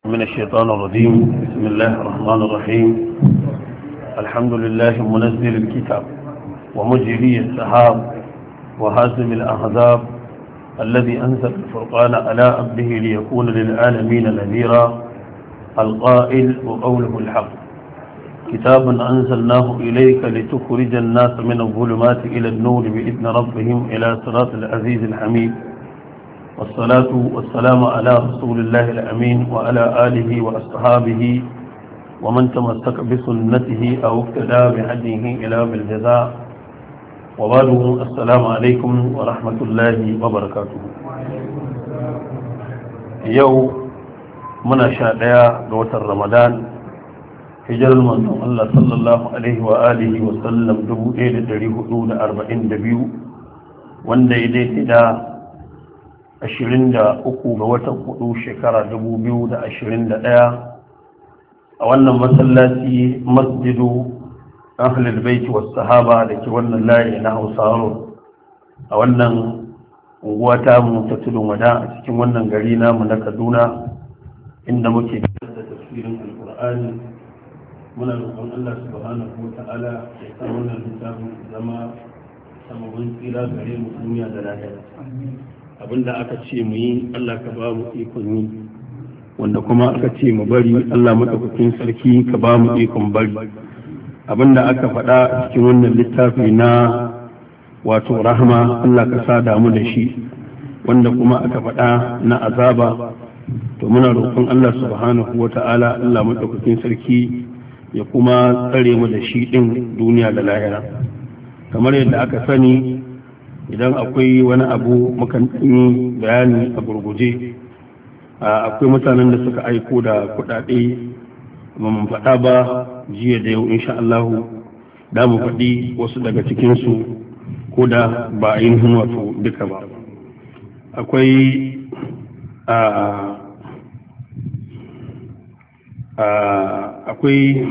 من الشيطان الرجيم. بسم الله الرحمن الرحيم. الحمد لله منزل الكتاب ومجري السحاب وهازم الأحزاب الذي أنزل الفرقان على عبده ليكون للعالمين نذيرا القائل وقوله الحق كتاب أنزلناه إليك لتخرج الناس من الظلمات إلى النور بإذن ربهم إلى صراط العزيز الحميد والصلاة والسلام على رسول الله الأمين وعلى آله وأصحابه ومن تمسك بسنته أو اقتدى بهديه إلى بالجزاء وبعد السلام عليكم ورحمة الله وبركاته. يوم من شاء قوة رمضان هجر المنظوم الله صلى الله عليه وآله وسلم دبو إلى دريه دون 42 wanda ya daidai da 23 ga watan 4 shekara 2021 a wannan masallaci masjidu ahlul baiti was sahaba da ke wannan layi na Hausawa a wannan unguwa ta mu ta tudun wada a cikin wannan gari namu na Kaduna inda muke da tafsirin alqur'ani muna roƙon Allah subhanahu wa ta'ala ya sa wannan littafin zama sababin tsira gare mu duniya da lahira. Abinda aka ce mu yi Allah ka ba mu ikon yi, wanda kuma aka ce mu bari Allah madaukakin sarki ka ba mu ikon bari. Abinda aka faɗa a cikin wannan littafi na wato rahama Allah ka sa damu da shi, wanda kuma aka faɗa na azaba to muna roƙon Allah subhanahu wa ta'ala Allah madaukakin sarki ya kuma tsare mu da shi ɗin duniya da lahira. Kamar yadda aka sani idan akwai wani abu mukan yi bayani a gurguje. Akwai mutanen da suka aiko da kuɗaɗe ba mun faɗa ba jiya da yau insha Allah da mu faɗi wasu daga cikinsu ko da ba ainihin wato duka ba. Akwai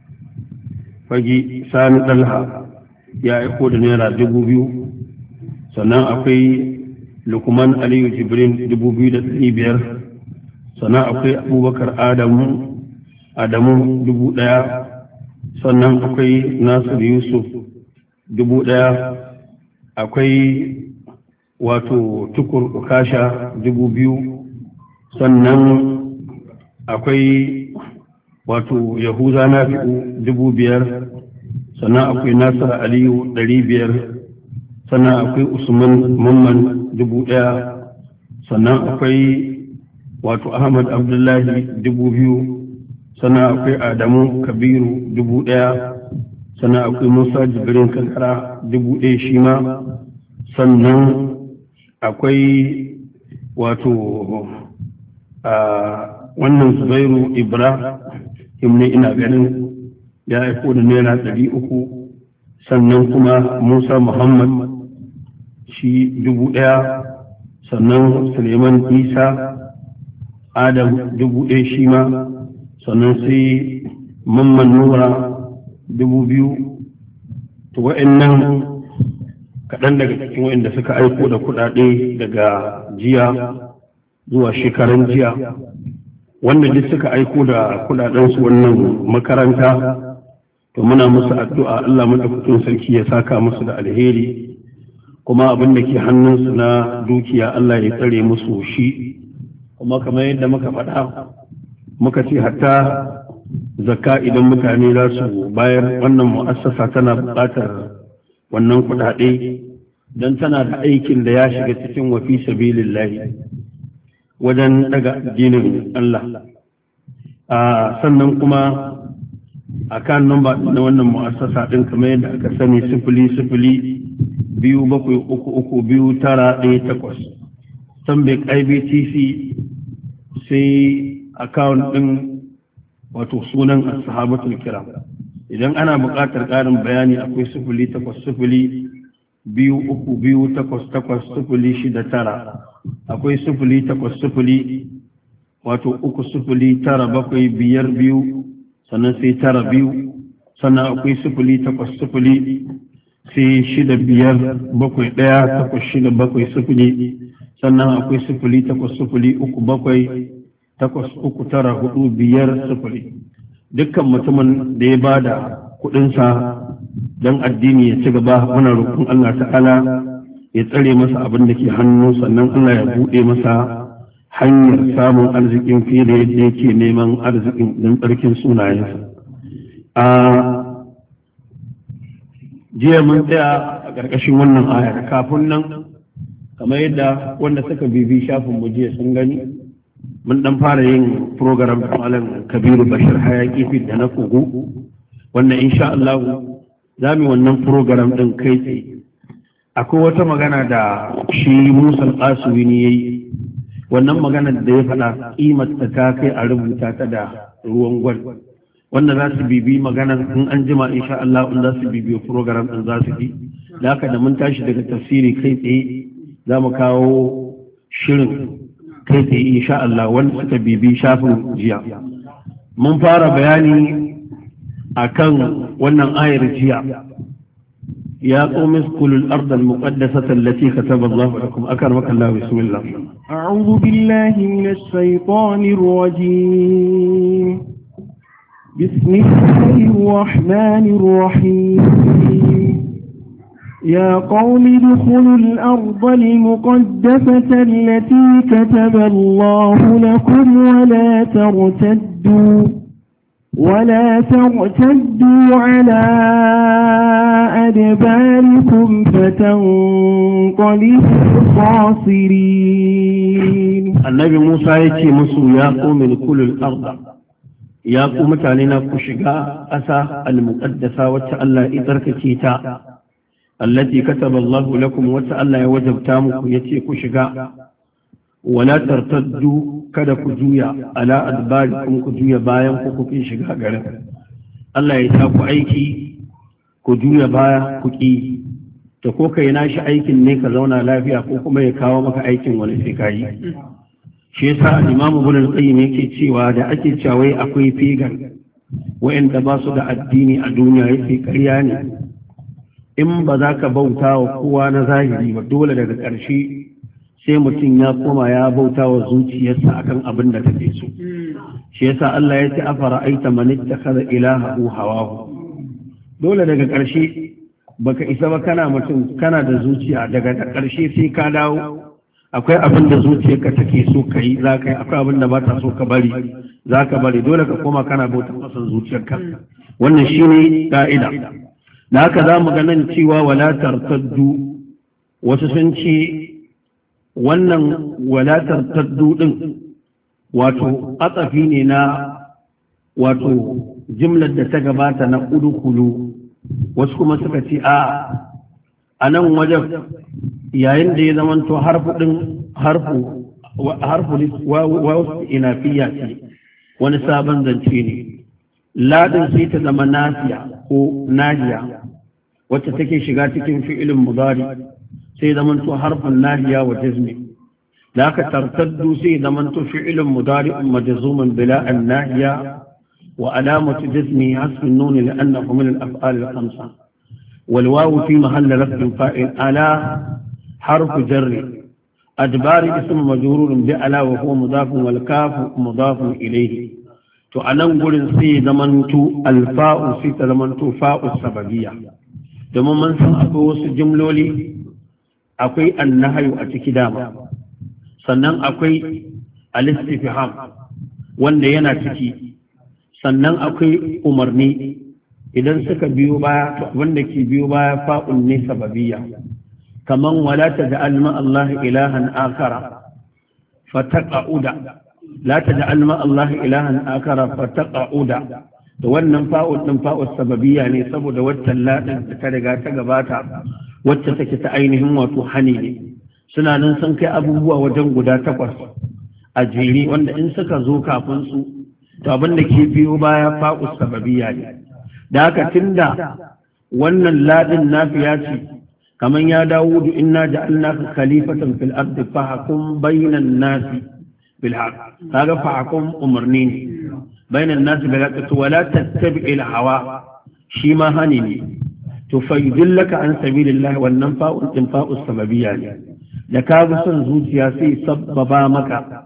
fagi sani ɗalha ya aiko da naira 2,000, sannan akwai lukman aliyu jibrin 2,500, sannan akwai abubakar adamu 1,000, sannan akwai nasir yusuf 1,000, akwai wato tukur ukasha 2,000, sannan akwai wato yahuza nafi'u 5,000, sannan akwai nasir aliyu 500, sannan akwai usman mamman 1,000, sannan akwai wato ahmad abdullahi 2,000, sannan akwai adamu kabiru 1,000, sannan akwai musa jibirin kankara 1,000 shi ma, sannan akwai wato wannan zubairu ibrahim ne ina ganin ya aiko da naira 300, sannan kuma musa muhammad shi 1,000, sannan suleiman isa adam 1,000 shi ma, sannan sai mamman nura 2,000. to wa'annan kaɗan daga cikin wa'anda suka aiko da kuɗaɗe daga jiya zuwa shekaran jiya, wanda duk suka aiko da kuɗaɗensu wannan makaranta to muna musu addu'a Allah madaukakin sarki ya saka musu da alheri, kuma abin da ke hannunsu na dukiya Allah ya tsare musu shi. Kuma kamar yadda muka faɗa muka ce hatta zakka idan mutane za su bayar, wannan mu'assasa tana buƙatar wannan kuɗaɗe don tana da aikin da ya shiga cikin wafi sabilillahi wajen daga addinin Allah. Sannan kuma a kan namba na wannan mu'assasa ɗin kamar yadda aka sani 002332918 Stanbic IBTC, sai account ɗin wato sunan ashabatul kiram. Idan ana buƙatar ƙarin bayani akwai 08023288069, akwai 080 wato 309752, sannan sai 92, sannan akwai 080 sai 65718670, sannan akwai 08037 83945. dukkan mutumin da ya ba da kuɗinsa don addini ya ci gaba, muna roƙon Allah ta'ala ya tsare masa abin da ke hannu, sannan Allah ya buɗe masa hanyar samun arzikin fiye da yadda yake neman arzikin don tsarkin sunayensa. A jiya mun tsaya a ƙarƙashin wannan ayar. Kafin nan, kamar yadda wanda suka bibi shafin mu jiya sun gani, mun dan fara yin program Malam Kabiru Bashir Hayaki fi da na Kogo, wanda insha Allah za mu wannan program din kai tsaye. Akwai wata magana da shi Musa Al-Qasimi ne yayi, wannan magana da ya faɗa kimar ta kai a rubuta ta da ruwan gwal, wanda za su bibi magana in an jima insha Allah in za su bibi program din za su bi. Da haka da mun tashi daga tafsiri kai tsaye za mu kawo shirin kai tsaye insha Allah wanda suka bibi shafin jiya. Mun fara bayani akan wannan ayar jiya, ya qawmi iskulul arda al-muqaddasata allati kataba Allah lakum. Akramaka Allah, bismillah. A'udhu billahi minash shaitanir rajim. Bismillahir rahmanir rahim. يا قوم ادخلوا الأرض المقدسة التي كتب الله لكم ولا ترتدوا على أدباركم فتنقلبوا خاسرين. النبي موسى يتي مسو يا قوم ادخلوا الأرض، يا قوم تعالينا كشغا أسا المقدسة وتعالى إدركتيتا التي كتب الله لكم وتعالى وجبتامكم يتي كشغا ولا ترتدوا kada ku juya ala adbarikum, ku juya bayan ku kin shiga garin Allah ya sa ku aiki ku juya baya ku ki, to ko kai nashi aikin ne ka zauna lafiya ko kuma ya kawo maka aikin wani sai kai. Shi yasa Imam Ibn al-Qayyim yake cewa da ake cewa wai akwai pagan wa'anda ba su da addini a duniya, yake ƙarya ne. In ba za ka bauta wa kowa na zahiri ba, dole daga ƙarshe sai mutum ya koma ya bauta wa zuciyarsa akan abin da take so. Shi yasa Allah ya ce afara aita man ittakhadha ilahahu hawahu. Dole daga ƙarshe baka isa ba, kana mutum kana da zuciya, daga ƙarshe sai ka dawo akwai abin da zuciyarka take so ka yi za ka yi, akwai abin da ba ta so ka bari za ka bari, dole ka koma kana bauta masa zuciyarka. Wannan shine ka'ida. Da haka za mu ga nan cewa wala tartaddu, wasu sun ce wannan walatar taddudin wato atsafi ne na wato jimlar da ta gabata na udukulu. Wasu kuma suka ce a nan wajen yayin da ya zamanto harfu wasu inafiya ce, wani sabon zance ne. Ladin sai ta zama nasiya ko nahiya wacce take shiga cikin fi'ilin mudari, sai zamanto harfin nahiya wa jazmi. da aka tartaddu sai zamanto fi'ilun mudari'un majzumun bila an-nahiya wa alamatu jazmi hasbun nun li'annahu min al-af'al al-khamsa wal wawu fi mahalli raf'in fa'il ala harfu jarri adbari ism majrurun bi ala wa huwa mudafun wal kafu mudafun ilayhi. to anan gurin sai zamanto al-fa'u sai ta zamanto fa'u sababiyya, domin mun san akwai wasu jumloli akwai annahayu a ciki dama, sannan akwai al-istifham wanda yana ciki, sannan akwai umarni. idan suka biyo baya wanda ke biyo baya fa'un ne sababiyya, kaman wala taj'al ma Allah ilahan akara fataqauda, la taj'al ma Allah ilahan akara fataqauda. da wannan fa'un din fa'u sababiyya ne saboda waccan ladin da ta riga ta gabata wacce take ta ainihin wato hani ne. suna nan sun kai abubuwa wajen guda 8 a jere wanda in suka zo kafin su to abin da ke biyo baya fa'u sababiyya ne. da haka tunda wannan ladin nafiya ce, kaman ya Dawudu inna ja'alnaka khalifatan fil ardi fahkum bainan nasi bil haqq, kaga fahkum umarni ne bainan nasi bil haqq, wala tattabi'il hawa shi ma hani ne. to fa yudillaka an sabilillah, wannan fa'un din fa'us sababiyya ne. da ka bi son zuciya sai sabbaba maka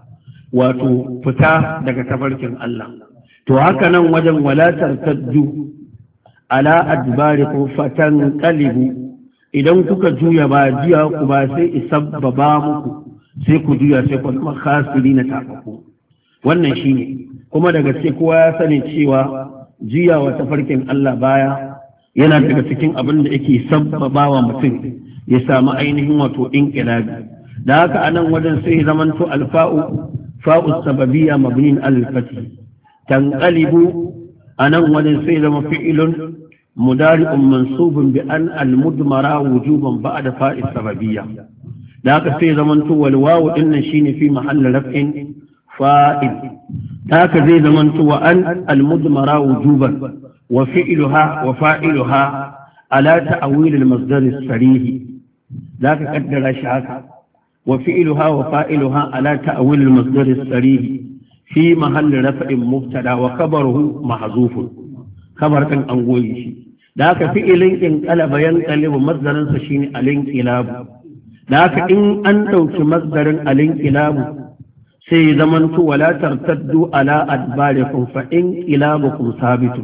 wato fita daga tafarkin Allah to haka nan wajen walatar taddu ala adbarikum fatanqalibu idan kuka juya ba jiya ku ba sai isabbaba muku sai ku juya sai ku zama khasirina tafaku wannan shine kuma daga sai kowa ya sani cewa jiya wa tafarkin Allah baya yana daga cikin abin da yake sabbaba wa mutum ya samu ainihin wato inqilabi da haka anan wajen sai zamanto alfa'u fa'u sababiyya mabnin al-fath tanqalibu anan wajen sai zama fi'ilun mudari'un mansubun bi an al-mudmara wujuban ba'da fa'i sababiyya da haka sai zamanto wal wawu dinnan shine fi mahalli raf'in fa'il da haka zai zamanto wa an al-mudmara wujuban wa fi'luha wa fa'iluha ala ta'wil al-masdar as-sarih da ka kaddara shi haka وفعلها وفائلها على تأويل المصدر الصريح في محل رفع مبتدا وخبره محذوف خبر كان أنغوي شيء ذاك فعل انقلب ينقلب مصدرا شيء الانقلاب ذاك إن أنت مصدر الانقلاب سي زمنت ولا ترتدوا على أدباركم فإنقلابكم ثابت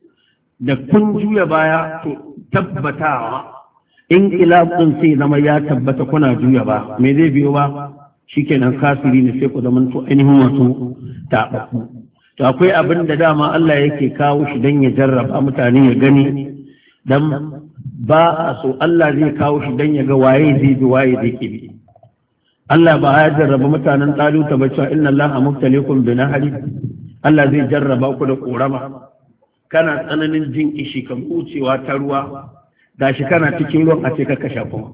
da kun juya baya tabbatawa in ɗin sai zama ya tabbata kuna juya ba me zai biyo ba shikenan kafiri ne sai ku zama to ainihin wato taɓaɓɓu to akwai abin da dama Allah yake kawo shi dan ya jarraba mutane ya gani dan ba a so Allah zai kawo shi dan ya ga waye zai bi waye zai bi Allah ba ya jarraba mutanen Taluta ba cewa inna Allaha mubtaliikum bi nahri Allah zai jarraba ku da korama kana tsananin jin ishi kan wucewa ta ruwa gashi kana cikin ruwan a ce ka kasha kuma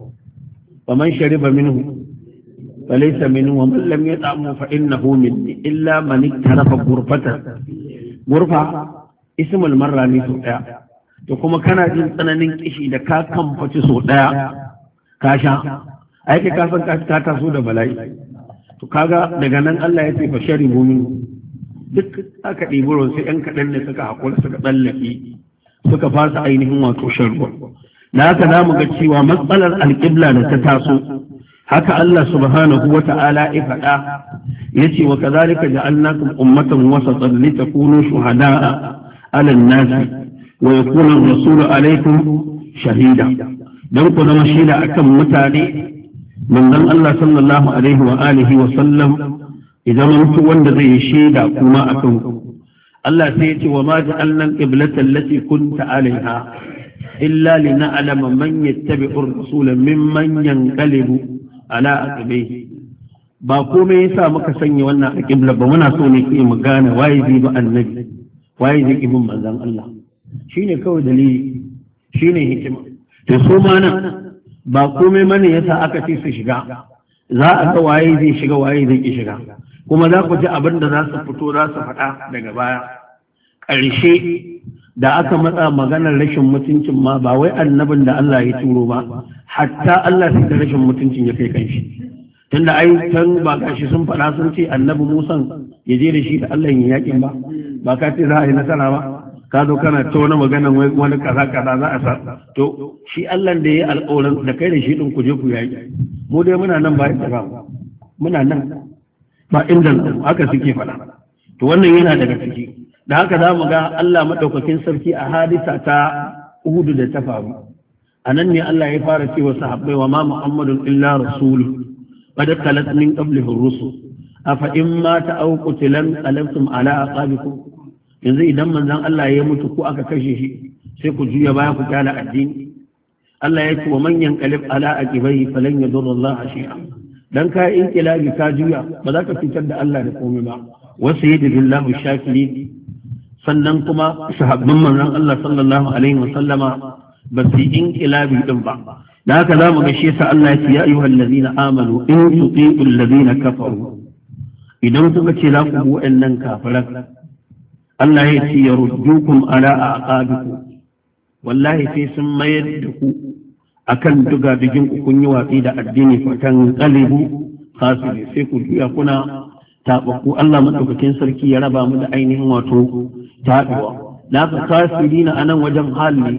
wa man shariba minhu falaysa minhu wa man lam yat'amhu fa innahu minni illa man iktarafa ghurfatan ghurfa ismul marra ne so daya to kuma kana jin tsananin kishi da ka kamfaci so daya ka sha ai ka san ka taso da bala'i to kaga daga nan Allah ya ce fa sharibu minhu duk aka ɗibi ruwan sai ɗan kaɗan ne suka haƙura suka tsallake suka fasa ainihin wato shan ruwa da haka za mu ga cewa matsalar alƙibla da ta taso haka Allah subhanahu wa ta'ala ya faɗa ya ce wa kazalika ja'alnakum ummatan wasatan litakunu shuhada'a 'ala an-nasi wa yakuna ar-rasulu 'alaykum shahida dan ku zama shaida akan mutane manzon Allah sallallahu alaihi wa alihi wa sallam idan mutu wanda zai yi shaida kuma akan ku Allah sai ya ce wa ma ja'alna al-qiblata allati kunta 'alayha إلا لنعلم من يتبع الرسول ممن ينقلب على عقبيه ba komai yasa muka sanya wannan alƙibla ba muna so ne ke mu gane waye zai bi annabi waye zai ki bin manzon Allah shine kawai dalili shine hikima to so ma nan ba komai mane yasa aka ce su shiga za a ga waye zai shiga waye zai ki shiga kuma za ku ji abin da za su fito za su faɗa daga baya ƙarshe da aka matsa maganar rashin mutuncin ma ba wai annabin da Allah ya turo ba hatta Allah sai da rashin mutuncin ya kai kanshi tunda ai can ba kashi sun faɗa sun ce annabi Musa ya je da shi da Allah ya yakin ba ka ce za a yi nasara ba ka zo kana ta wani maganar wani kaza kaza za a sa to shi Allah da ya yi alƙawarin da kai da shi din ku je ku yaki mu dai muna nan ba inda ba muna nan ba inda haka suke faɗa to wannan yana daga ciki da haka za mu ga Allah maɗaukakin sarki a hadisa ta Uhudu da ta faru a nan ne Allah ya fara cewa sahabbai wa ma Muhammadun illa rasulu qad khalat min qablihi ar-rusul afa in mata aw qutilan qalabtum ala aqabikum yanzu idan manzon Allah ya mutu ko aka kashe shi sai ku juya baya ku kyala addini Allah ya ce wa man yanqalib ala aqibihi falan yadurra Allah shay'a dan ka inqilabi ka juya ba za ka fitar da Allah da komai ba wasu yadillahu shakirin sannan kuma sahabban manzon Allah sallallahu alaihi wa sallama ba su yi inqilabi din ba da haka zamu ga shi yasa Allah ya ce ya ayyuhal ladina amanu in tuti'u alladhina kafaru idan kuka ce za ku bi wa'annan kafiran Allah ya ce yaruddukum ala aqabikum wallahi sai sun mayar da ku akan duga digin ku kun yi watsi da addini fatan qalibu khasiri sai ku juya kuna taɓaku Allah maɗaukakin sarki ya raba mu da ainihin wato taɗuwa da ka kafiri na anan wajen hali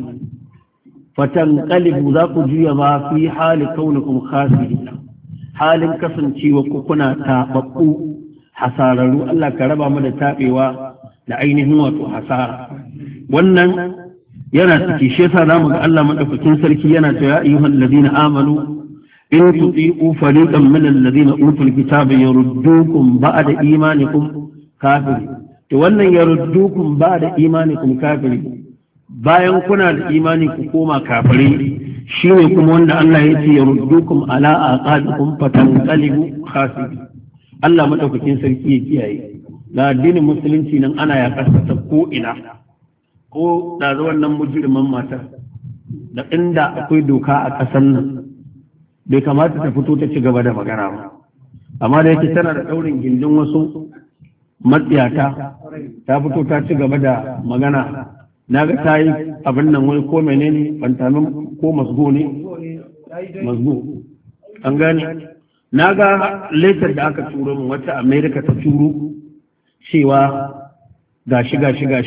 fatan ƙalibu za ku juya ma fi hali kaunukum khasiri halin kasancewa ku kuna taɓaku hasararru Allah ka raba mu da tabewa da ainihin wato hasara wannan yana ciki shi yasa zamu ga Allah madaukakin sarki yana cewa ya ayyuhal ladina amanu in tuti'u fariqan min alladhina utul kitaba yaruddukum ba'da imanikum kafiri to wannan yaruddukum ba'da imanikum kafiri bayan kuna da imani ku koma kafiri shine kuma wanda Allah ya ce yaruddukum ala aqabikum fatanqalibu khasiri Allah madaukakin sarki ya kiyaye da addinin musulunci nan ana ya kasata ko ina ko da wannan mujriman matar da inda akwai doka a ƙasar nan bai kamata ta fito ta ci gaba da magana ba amma da yake tana da daurin gindin wasu matsiyata ta fito ta ci gaba da magana na ga ta yi abin nan wani ko menene fantamin ko masgo ne masgo an gane na ga letar da aka turo min wata america ta turo cewa gashi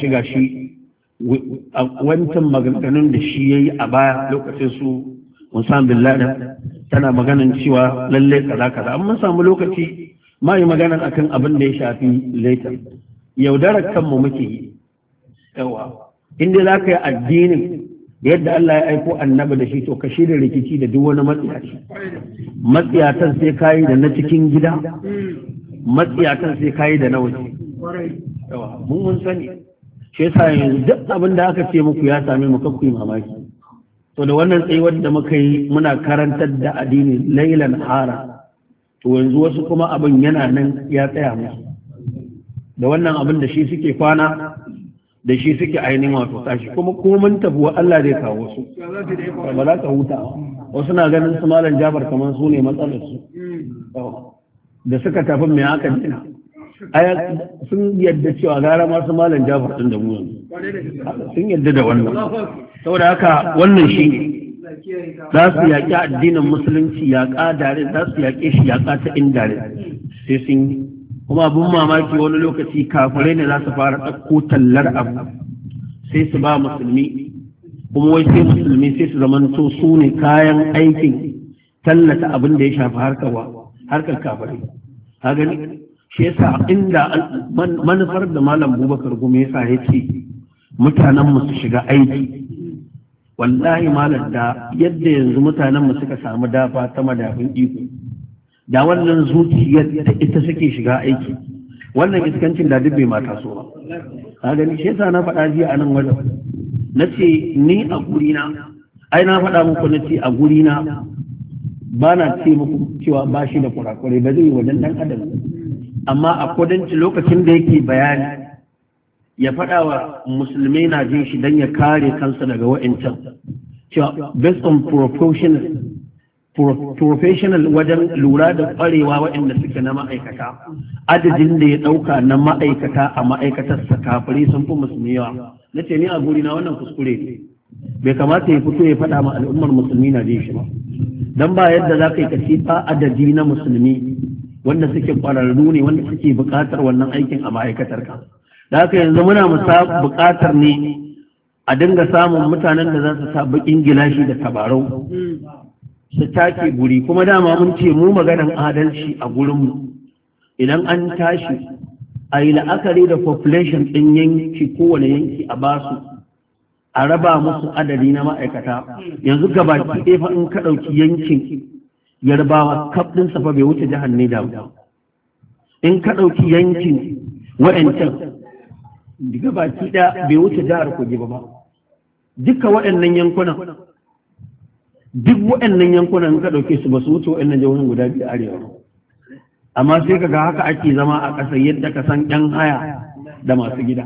wancan maganganun da shi ya yi a baya lokacin su musamman bin laden tana maganin cewa lalle kaza an mun samu lokaci ma yi maganan akan abin da ya shafi letar yaudarar kanmu muke yi yawa inda za ka yi addinin yadda Allah ya aiko annabi da shi to ka shirya rikici da duk wani matsiyatan sai kayi da na cikin gida matsiyatan sai kayi da na waje yawa mun sani shi yasa yanzu duk abin da aka ce muku ya same mu kakku mamaki to da wannan tsayuwar da muka yi muna karantar da addini lailan hara to yanzu wasu kuma abin yana nan ya tsaya musu da wannan abin da shi suke kwana da shi suke ainihin wato tashi kuma komin tabuwa Allah zai kawo su ba za ka huta wasu na ganin su malam Jafar kamar su ne matsalar su da suka tafi mai aka dina sun yadda cewa gara masu malam Jafar din da mu sun yadda da wannan saboda haka wannan shi ne za su yaƙi addinin musulunci yaƙa dare za su yaƙe shi yaƙa ta indare sai sun yi kuma abin mamaki wani lokaci kafirai ne za su fara ɗauko tallar abu sai su ba musulmi kuma wai sai musulmi sai su zamanto su ne kayan aikin tallata abin da ya shafi harkar kafirai ha gani shi yasa inda manufar da malam Bubakar Gumi yasa ya ce mutanen mu su shiga aiki wallahi malam da yadda yanzu mutanen mu suka samu dafa ta madafin iko da wannan zuciyar da ita suke shiga aiki wannan iskancin da duk bai mata so ba ka gani shi yasa na faɗa jiya a nan wajen na ce ni a gurina ai na faɗa muku na ce a gurina ba na ce muku cewa ba shi da kurakurai ba zai wajen ɗan adam amma a kudanci lokacin da yake bayani ya faɗa wa musulmai na jin shi don ya kare kansa daga wa'incan cewa based on professional wajen lura da ƙwarewa waɗanda suke na ma'aikata adadin da ya ɗauka na ma'aikata a ma'aikatarsa kafirai sun fi musulmi yawa na ce ni a guri na wannan kuskure ne bai kamata ya fito ya faɗa ma al'ummar musulmi na jin shi ba dan ba yadda za ka yi kaci ba adadi na musulmi wanda suke ƙwararru ne wanda suke buƙatar wannan aikin a ma'aikatar ka da haka yanzu muna buƙatar ne a dinga samun mutanen da za su sa baƙin gilashi da tabarau su take guri kuma dama mun ce mu maganan adalci a gurinmu idan an tashi a yi la'akari da population ɗin yanki kowane yanki a basu a raba musu adadi na ma'aikata yanzu gabaki ɗaya fa in ka ɗauki yankin yarbawa kaf ɗin safa bai wuce jihar Neja ba in ka ɗauki yankin wa'ancan gabaki ɗaya bai wuce jihar Kogi ba duka waɗannan yankunan duk waɗannan yankunan ka ɗauke su ba su wuce waɗannan jihohin guda biyu arewa amma sai ka ga haka ake zama a ƙasar yadda ka san ƴan haya da masu gida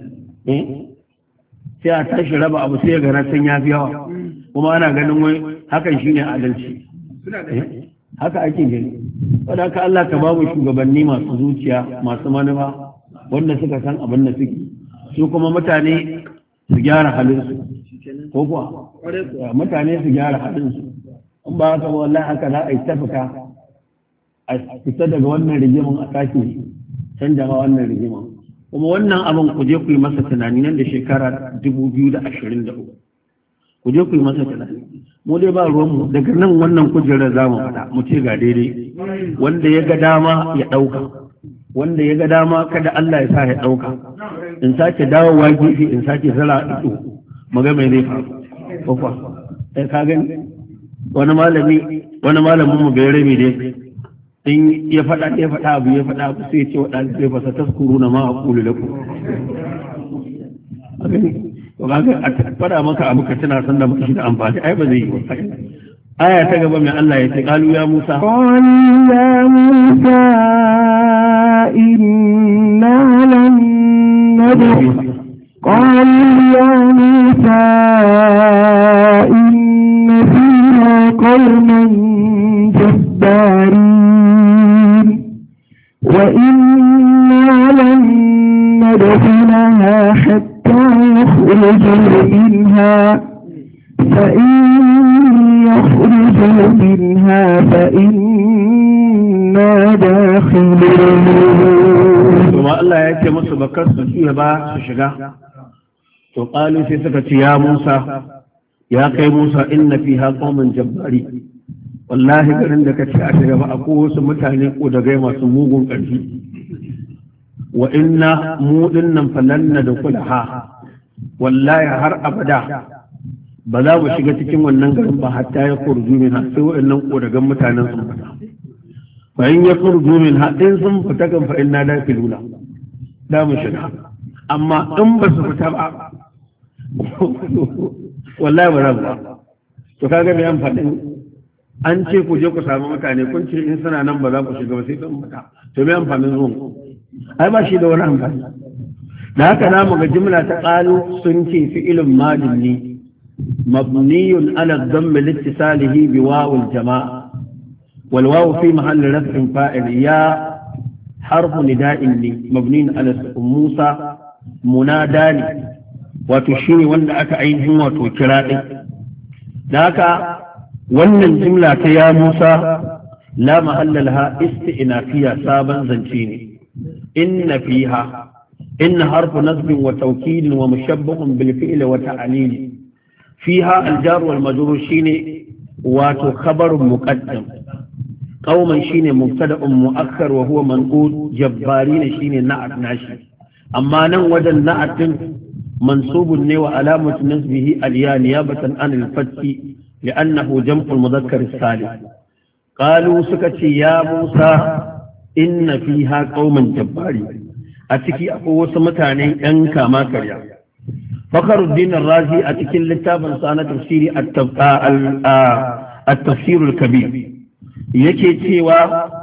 sai a tashi raba abu sai ga can ya fi yawa kuma ana ganin wai hakan shine adalci haka ake gani wadda haka Allah ka ba mu shugabanni masu zuciya masu manufa wanda suka san abin da suke su kuma mutane su gyara halinsu ko kuwa mutane su gyara halinsu in ba haka wallahi haka za a yi tafika a fita daga wannan rigimin a sake canja ma wannan rigimin kuma wannan abin ku je ku yi masa tunani nan da shekara 2023 ku je ku yi masa tunani mu dai ba ruwanmu daga nan wannan kujerar za mu faɗa mu ce ga daidai wanda ya ga dama ya ɗauka wanda ya ga dama kada Allah ya sa ya ɗauka in sake dawowa gefe in sake zara ido maga mai zai faru kofa sai ka gani wani malamin mu bai rabe dai in ya faɗa abu ya faɗa abu sai ya ce wa ɗalibai fa taskuru na ma aqulu lakum a gani to kaga a faɗa maka abu ka tana san da maka shi da amfani ai ba zai yi ba aya ta gaba mai Allah ya ce qalu ya Musa inna lan nad'u qalu ya Musa inna fiha qauman jabbarin wa inna lan ندخلها حتى يخرجوا منها فإن يخرجوا منها فإنا داخلون ثم الله يأتي مصر بكر سوى با سشغا وقالوا في سكة يا موسى يا قي موسى إن فيها قوم جباري والله عندك تأشغا فأقوه سمتاني ودقي ما سموهم أجي وإنا مودنا فلن ندخلها والله هر أبدا ba za mu shiga cikin wannan garin ba hatta ya kurju min ha sai wa'annan kodagan mutanen sun fita fa in ya kurju min ha in sun fita kan fa inna dakiluna da mu shiga amma in ba su fita ba wallahi ba za mu ba to kaga me amfani an ce ku je ku samu mutane kun ce in suna nan ba za ku shiga ba sai sun fita to me amfanin zuwan ai ba shi da wani amfani da haka namu ga jimla ta qalu sun ce fi'ilun madin ne مبني على الضم لاتصاله بواو الجماعة والواو في محل رفع فاعل يا حرف نداء مبني على موسى مناداني وتشيني وان أكا عينهم وتوكرائي ذاك وان الجملة يا موسى لا محل لها استئنافية سابا زنشيني إن فيها إن حرف نصب وتوكيد ومشبه بالفعل وتعليل فيها الجار والمجرور شيني واتو خبر مقدم قوما شيني مبتدا مؤخر وهو منقول جبارين شيني نعت ناشي اما نن وجن نعت منصوب وعلامة نسبه الياء نيابة عن الفتح لأنه جمع المذكر السالم قالوا سكتي يا موسى إن فيها قوما جبارين أتكي أقوى سمتاني أنكا ما كريا فخر الدين الرازي أتكل للتابع صانة تفسير التفسير الكبير يكي تيوى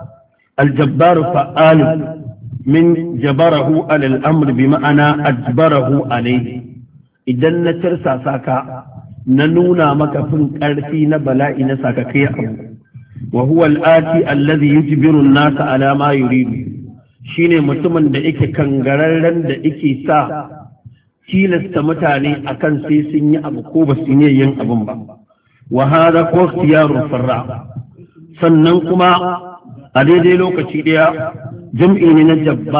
الجبار فعال من جبره على الأمر بمعنى أجبره عليه إذن نترسى ساكا ننونا مكفن كارثي نبلاء نساكا كيئا وهو الآتي الذي يجبر الناس على ما يريد شيني متمن دائك كنغررن دائك سا tilasta mutane akan sai sun yi abu ko ba su yi yin abun ba wa hada ko ikhtiyarul farra sannan kuma a daidai lokaci daya jam'i ne na jabba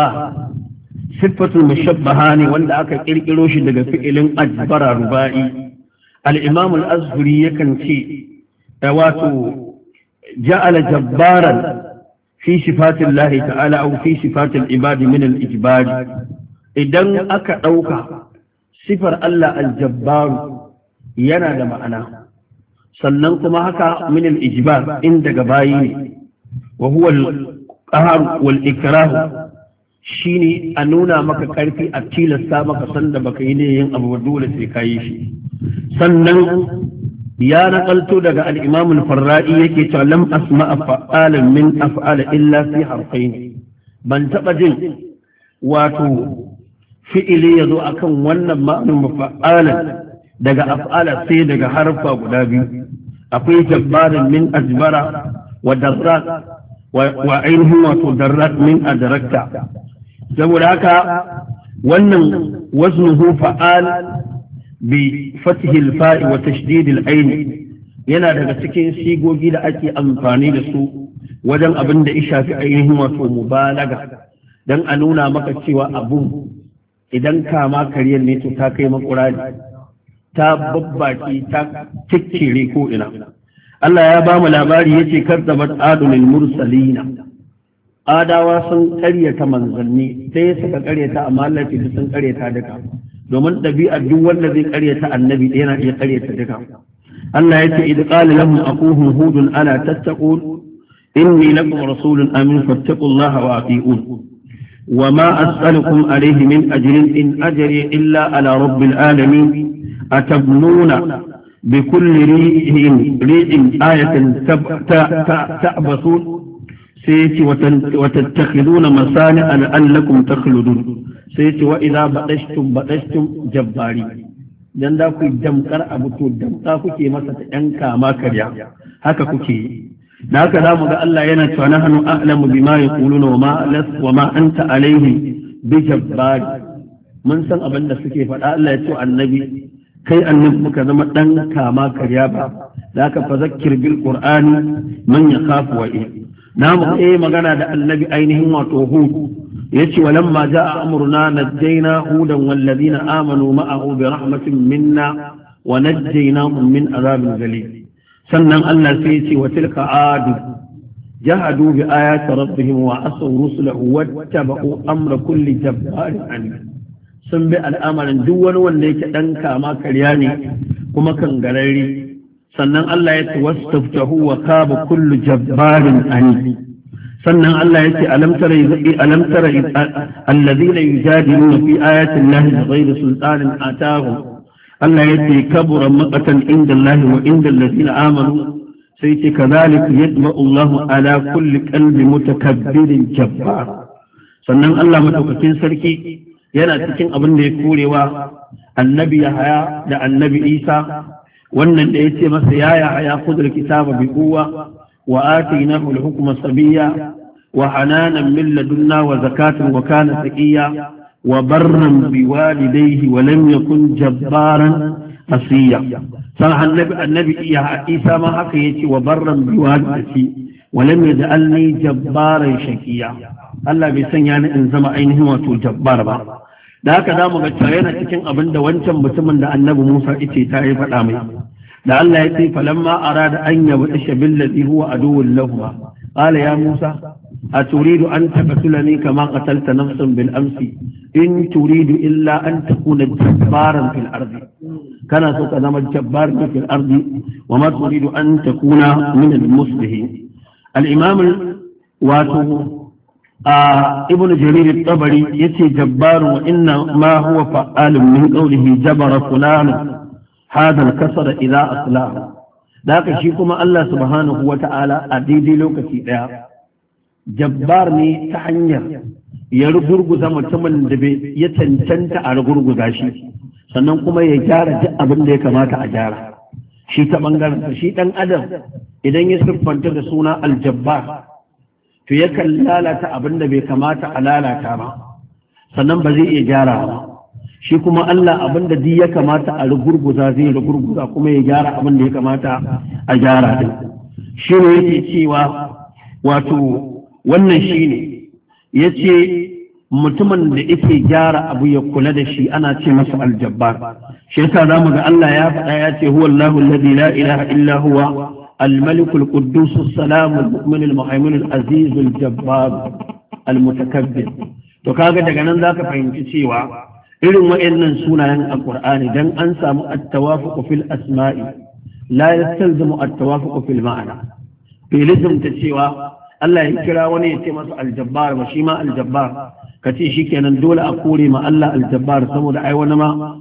sifatul mushabbaha ne wanda aka kirkiro shi daga fi'ilin ajbara rubai al-imam al-azhari yakan ce wato ja'ala jabbaran fi sifatillahi ta'ala aw fi sifatil ibadi min al-ijbari idan aka dauka sifar Allah aljabbaru yana da ma'ana sannan kuma haka min al-ijbar inda gabayi ne wa huwa al-qahr wal ikrah shine a nuna maka karfi a tilasta maka sanda baka yi ne yin abu dole sai kai shi sannan ya nakalto daga al-imam al-farra'i yake cewa lam asma'a fa'alan min af'ala illa fi harfain ban taba jin wato fi'ili ya zo akan wannan ma'anin mafa'alan daga af'ala sai daga harfa guda biyu akwai jabbarin min ajbara wa darrat wa ainihin wato darrat min adrakta saboda haka wannan waznuhu fa'al bi fathi al-fa'i wa tashdid al-ayn yana daga cikin sigogi da ake amfani da su wajen abin da ya shafi ainihin wato mubalaga dan a nuna maka cewa abun idan kama kariyar ne to ta kai makura ne ta babbaki ta kikkire ko ina Allah ya ba mu labari yace kadzabat adunil mursalina adawa sun ƙaryata manzanni sai suka ƙaryata amma Allah ce sun ƙaryata duka domin ɗabi'ar duk wanda zai ƙaryata annabi yana iya ƙaryata duka Allah ya ce idh qala lahum aquhum hudun ala tattaqun inni lakum rasulun amin fattaqullaha wa ati'un وما أسألكم عليه من أجر إن أجري إلا على رب العالمين أتبنون بكل ريع آية تعبثون سيتي وتتخذون مصانع لعلكم تخلدون سيتي وإذا بطشتم جباري dan da ku damkar abu to damka kuke masa ta yanka ma karya haka kuke da haka zamu ga Allah yana cewa nahnu a'lamu bima yaquluna wa ma anta alaihi bi jabbar mun san abin da suke faɗa Allah ya ce annabi kai annabi muka zama dan kama karya ba da haka fa zakkir bil qur'ani man yakhafu wa'id namu magana da annabi ainihin wato hud yace walamma jaa amruna najjayna hudan wal ladina amanu ma'ahu bi rahmatin minna wa najjaynahum min azabin ghalib sannan Allah sai yace wa tilka adu jahadu bi ayati rabbihim wa asaw rusulahu wattaba'u amra kulli jabbarin anid sun bi al'amarin duk wani wanda yake dan kama karya ne kuma kan garari sannan Allah ya ce wastaftahu wa kaba kullu jabbarin anid sannan Allah ya ce alam tara alladhina yujadiluna fi ayati llahi bighayri sultanin atahum Allah ya ce kabura maqatan inda Allah wa inda alladhina amanu sai ce kadhalika yatba'u Allah ala kulli qalbi mutakabbirin jabbar sannan Allah madaukakin sarki yana cikin abin da ya korewa annabi Yahaya da annabi Isa wannan da yace masa ya Yahaya khudhul kitaba bi quwwa wa atainahu al-hukma sabiyya wa hananan min ladunna wa zakatan wa kana taqiyya wa barran bi walidayhi wa lam yakun jabbaran asiya san annabi Isa ma haka yace wa barran bi walidayhi wa lam yaj'alni jabbaran shaqiya Allah bai sanya ni in zama ainihin wato jabbar ba da haka zamu ga cewa yana cikin abin da wancan mutumin da annabi Musa yace ta yi faɗa mai da Allah ya ce falamma arada an yabtasha billazi huwa aduwwun lahum qala ya Musa aturidu an taqtulani kama qatalta nafsan bil amsi in turidu illa an takuna jabbaran fil ardi kana so ka zama jabbaran fil ardi wa ma turidu an takuna min al muslihin al imam wato ابن جرير الطبري يتي جبار وإنما هو فعال من قوله جبر فلان هذا الكسر إذا أصلاه ذاك شيكما الله سبحانه وتعالى أديدي لوكتي جبار ني تحنير يرغرغ زمن تمن دبي يتنتنت على غرغ غاشي sannan kuma ya gyara duk abin da ya kamata a gyara shi ta bangaren shi dan adam idan ya siffanta da suna aljabbar to yakan lalata abin da bai kamata a lalata ba sannan ba zai iya gyara ba shi kuma Allah abin da duk ya kamata a rugurguza zai rugurguza kuma ya gyara abin da ya kamata a gyara din shi ne yake cewa wato wannan shi ne yace mutumin da yake gyara abu ya kula da shi ana ce masa aljabbar shi yasa zamu ga Allah ya faɗa ya ce huwa Allahu alladhi la ilaha illa huwa الملك القدوس السلام المؤمن المهيمن العزيز الجبار المتكبر to kaga daga nan zaka fahimci cewa irin wayannan sunayen alqur'ani dan an samu at-tawafuq fil asma'i la yastalzimu at-tawafuq fil ma'ana filizm ta cewa Allah ya kira wani ya ce masa aljabbar ba shi ma aljabbar kace shikenan dole a kore ma Allah aljabbar saboda ai wani ma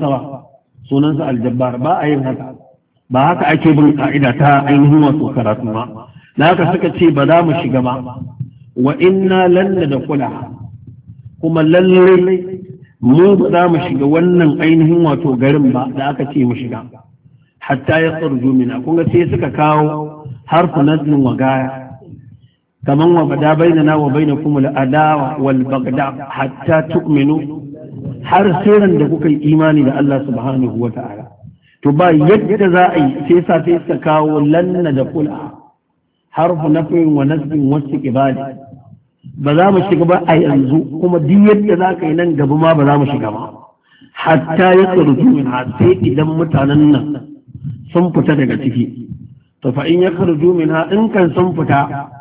sunansa aljabbar ba a yin haka ba haka ake bin ka'ida ta ainihin wasu karatu ba da haka suka ce ba za mu shiga ba wa inna lan da kula kuma lalle mu ba za mu shiga wannan ainihin wato garin ba da aka ce mu shiga hatta ya tsarju mina kun ga sai suka kawo harfu nazmin wa gaya kaman wa bada bainana wa bainakum al-adawa wal bagda hatta tu'minu har sai da kuka yi imani da Allah subhanahu wa ta'ala to ba yadda za a yi sai sa kawo lanna da kula harfu nafin wa nasbin wasu ibadi ba za mu shiga ba a yanzu kuma duk yadda za ka yi nan gaba ma ba za mu shiga ba hatta ya tsarki min sai idan mutanen nan sun fita daga ciki to fa in ya kharju min in kan sun fita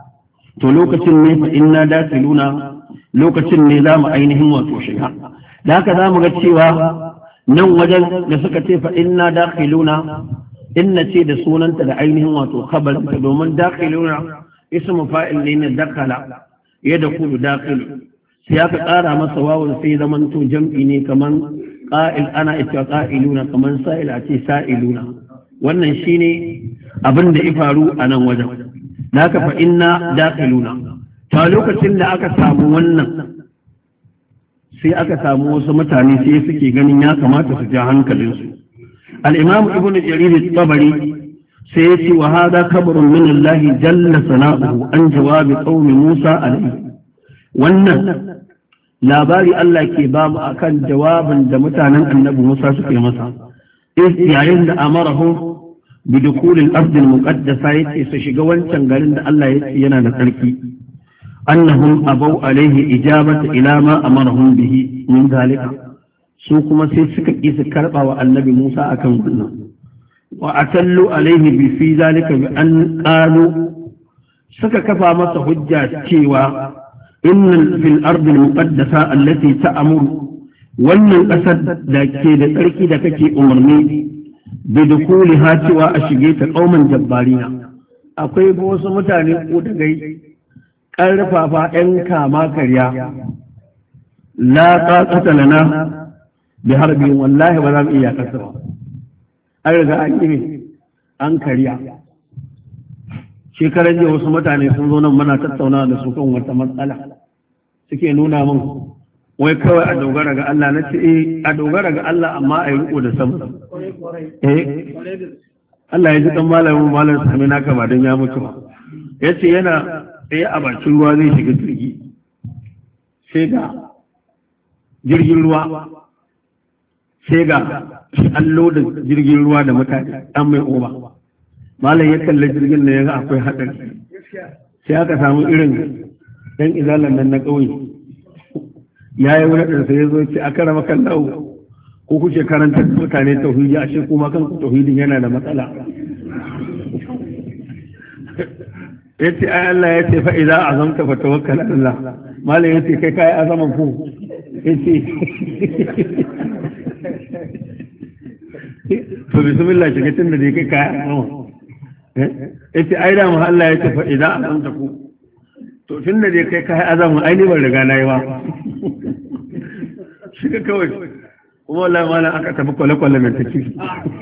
to lokacin ne fa inna dakhiluna lokacin ne za mu ainihin wato shiga da haka za mu ga cewa nan wajen da suka ce fa inna dakhiluna inna ce da sunanta da ainihin wato khabar domin dakhiluna ismu fa'il ne na dakhala ya da kulu dakhilu sai aka ƙara masa wawun sai zaman to jam'i ne kaman qa'il ana ita qa'iluna kaman sa'il a ce sa'iluna wannan shine abin da ya faru a nan wajen da haka fa inna dakhiluna ta lokacin da aka samu wannan sai aka samu wasu mutane sai suke ganin ya kamata su ja hankalinsu al-imam ibn jarir at-tabari sai ya ce wa hada kabrun min Allah jalla sana'uhu an jawabi qaumi Musa alayhi wannan labari Allah ke ba mu akan jawabin da mutanen annabi Musa suke masa yayin da amarahu bi dukhulil ard al-muqaddasa yace su shiga wancan garin da Allah yace yana da sarki annahum abau alaihi ijabata ila ma amarahum bihi min zalika su kuma sai suka ki su karba wa annabi Musa akan wannan wa atallu alaihi bi fi zalika bi an qalu suka kafa masa hujja cewa innal fil ardi al-muqaddasa allati ta'muru wannan kasar da ke da tsarki da kake umarni bi dukuliha cewa a shige ta kauman jabbarina akwai wasu mutane ko da gai ƙarfafa ‘yan kama karya, la ƙaƙata lana bi harbin wallahi ba za mu iya ƙasa ba. An riga an yi an karya. Shekaran jiya wasu mutane sun zo nan mana tattauna da su kan wata matsala. Suke nuna min wai kawai a dogara ga Allah na ce a dogara ga Allah amma a yi riko da sama. Allah ya ji ɗan malamin sami naka ba don ya mutu ba. Ya ce yana ɗaya a bakin ruwa zai shiga jirgi sai ga jirgin ruwa sai ga an loda jirgin ruwa da mutane an mai oba malam ya kalli jirgin da ya ga akwai haɗari sai aka samu irin ɗan izalan nan na ƙauye ya yi wani ɗansa ya zo ce a karama kan lau ko kuke karanta mutane tauhidi a shi kuma kan tauhidin yana da matsala yace ai Allah yace fa idza azamta fa tawakkal ala Allah malai yace kai kai azaman ku yace to bismillah shiga tunda dai kai kai azaman yace ai da mu Allah yace fa idza azamta ku to tunda dai kai kai azaman ai ni ban riga nayi ba shiga kawai kuma wallahi malam aka tafi kwale-kwale nan ta kifi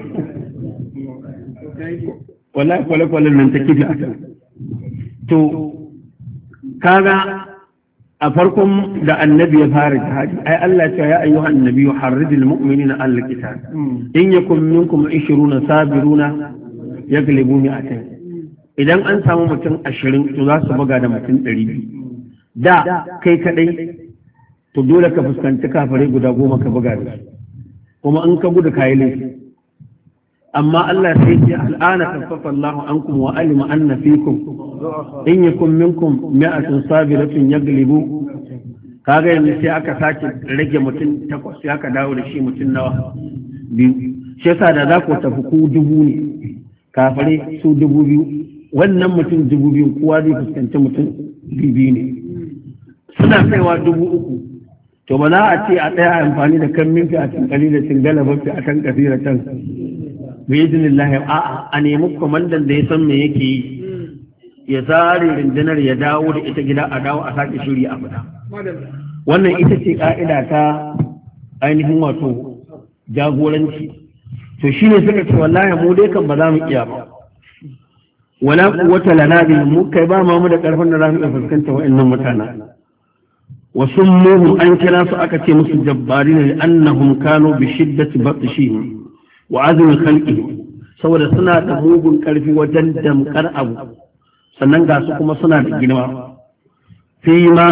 wallahi kwale-kwale nan ta kifi aka to kaga a farkon da annabi ya fara jihadi ai Allah ya ce ya ayyuhan nabiyyu harridil mu'minina al qital in yakum minkum 20 sabiruna yaglibu mi'atayn idan an samu mutum 20 to za su buga da mutum 200 da kai kadai to dole ka fuskanci kafare guda 10 ka buga da su kuma in ka gudu kayi laifi amma Allah sai ce al'ana kaffafa Allahu ankum wa alima anna fikum in yakum minkum mi'atun sabiratun yaglibu kaga yanzu sai aka sake rage mutum 8 sai aka dawo da shi mutum nawa 2 shi yasa da za ku tafi ku 1000 ne kafare su 2000 wannan mutum 2000 kowa zai fuskanci mutum 200 ne suna kaiwa 3000 to ba za a ce a tsaya amfani da kan minti a cikin kalilatin galaba fi a kan kasiratan biiznillahi a'a a nemi kwamandan da ya san me yake yi ya tsare rundunar ya dawo da ita gida a dawo a sake shiri a fita wannan ita ce ka'ida ta ainihin wato jagoranci to shine suka ce wallahi mu dai kan ba za mu iya ba wala quwwata lana bil mu kai ba mu da karfin da za mu iya fuskanta wa'annan mutanen وسموهم أن كناسوا أكتي مسل جبارين لأنهم كانوا بشدة بطشهم وعزم خلقهم سوى سنة تموغ الكلف وجندم كرأب سننغا سكما سنة الجنوة فيما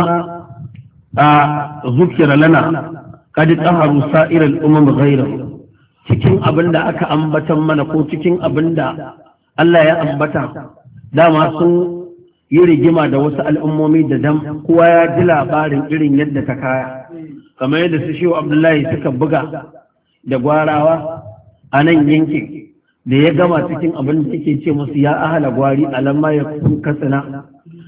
ذكر لنا قد تهروا سائر الأمم غيره cikin abin da aka ambatan mana ko cikin abin da Allah ya ambata dama sun yi rigima da wasu al'ummomi da dam kowa ya ji labarin irin yadda ta kaya kamar yadda su shi Abdullahi suka buga da gwarawa a nan yankin da ya gama cikin abin da yake ce musu ya ahala gwari alamma ya kun kasana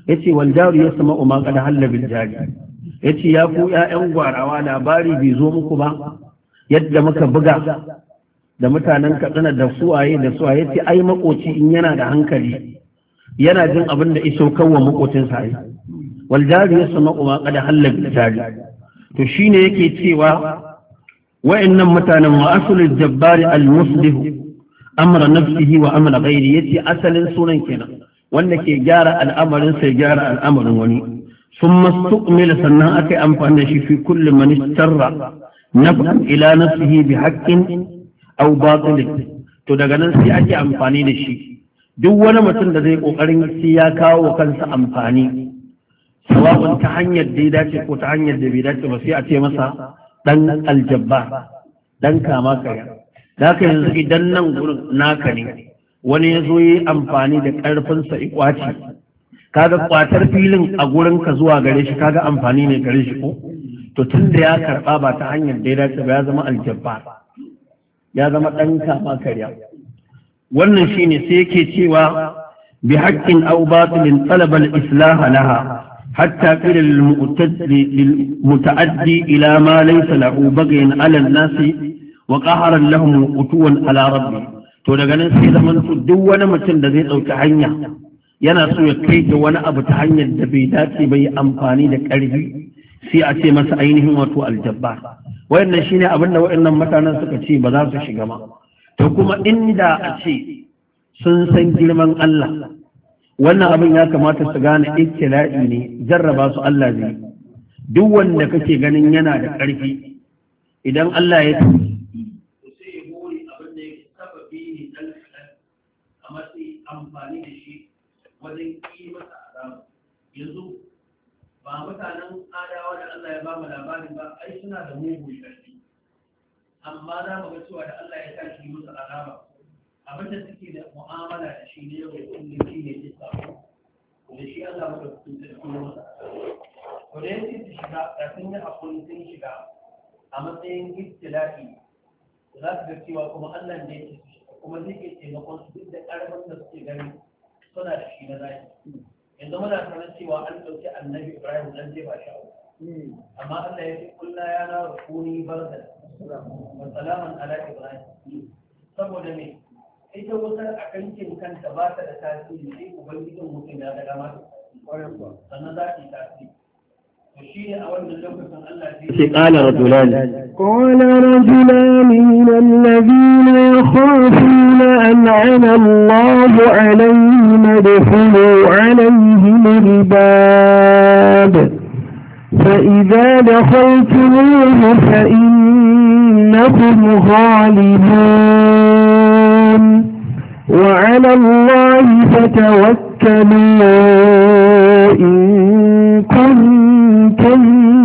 yace wal jaru yasma'u ma qad halla bil jari yace ya ku ƴaƴan gwarawa labari bai zo muku ba yadda muka buga da mutanen Katsina da suwaye yace ai makoci in yana da hankali yana jin abin da iso kawwa makocin sa ai wal jaru yasma'u ma qad halla bil jari to shine yake cewa wa'annan mutanen wa aslul jabbari al muslih amra nafsihi wa amra ghairi yace asalin sunan kenan wanda ke gyara al'amarin sai gyara al'amarin wani sun mastuqmila sannan aka yi amfani da shi fi kulli man istarra naf'an ila nafsihi bi haqqin aw batil to daga nan sai ake amfani da shi duk wani mutum da zai kokarin sai ya kawo wa kansa amfani sawa'un ta hanyar da ya dace ko ta hanyar da bai dace ba sai a ce masa dan aljabbar dan kama kaya da haka yanzu idan nan gurin naka ne wani ya zo yi amfani da ƙarfinsa ikwaci kaga kwatar filin a gurin ka zuwa gare shi kaga amfani ne gare shi ko to tun da ya karɓa ba ta hanyar da ya dace ba ya zama aljabbar ya zama ɗan kama karya wannan shine sai yake cewa bi haqqin aw batilin talaba al-islah laha hatta qila lil muta'addi ila ma laysa lahu baghin ala an-nasi wa qaharan lahum utuwan ala rabbi to daga nan sai zaman duk wani mutum da zai dauki hanya yana so ya kai ga wani abu ta hanyar da bai dace bai amfani da karfi sai a ce masa ainihin wato aljabbar wayannan shine abin da wayannan mutanen suka ce ba za su shiga ma to kuma inda a ce sun san girman Allah wannan abin ya kamata su gane ibtila'i ne jarraba su Allah zai duk wanda kake ganin yana da karfi idan Allah ya amfani da shi wajen yi masa azaba yanzu ba mutanen adawa da Allah ya ba mu labarin ba ai suna da mugun ƙarfi amma za mu ga cewa da Allah ya tashi yi musu azaba abin da suke da mu'amala da shi ne yau da kullum shi ne ke samu da shi Allah mu da kullum da kuma masa to da yake su shiga da sun yi hakuri sun shiga a matsayin ibtila'i za su ga cewa kuma Allah ne yake kuma zai ke taimakon su duk da ƙarfin da suke gani suna da shi na zaki yanzu muna sanar cewa an ɗauki annabi Ibrahim an jefa shi amma Allah ya ce kulla ya na rukuni barda wa salaman ala Ibrahim saboda me ita wutar a kankin kanta ba ta da tasiri sai ubangijin mutum ya ga dama sannan za ta yi tasiri قال رجلان من الذين يخافون أنعم الله عليهم ادخلوا عليهم الباب فإذا دخلتموه فإنكم غالبون وعلى الله فتوكلوا إن كنتم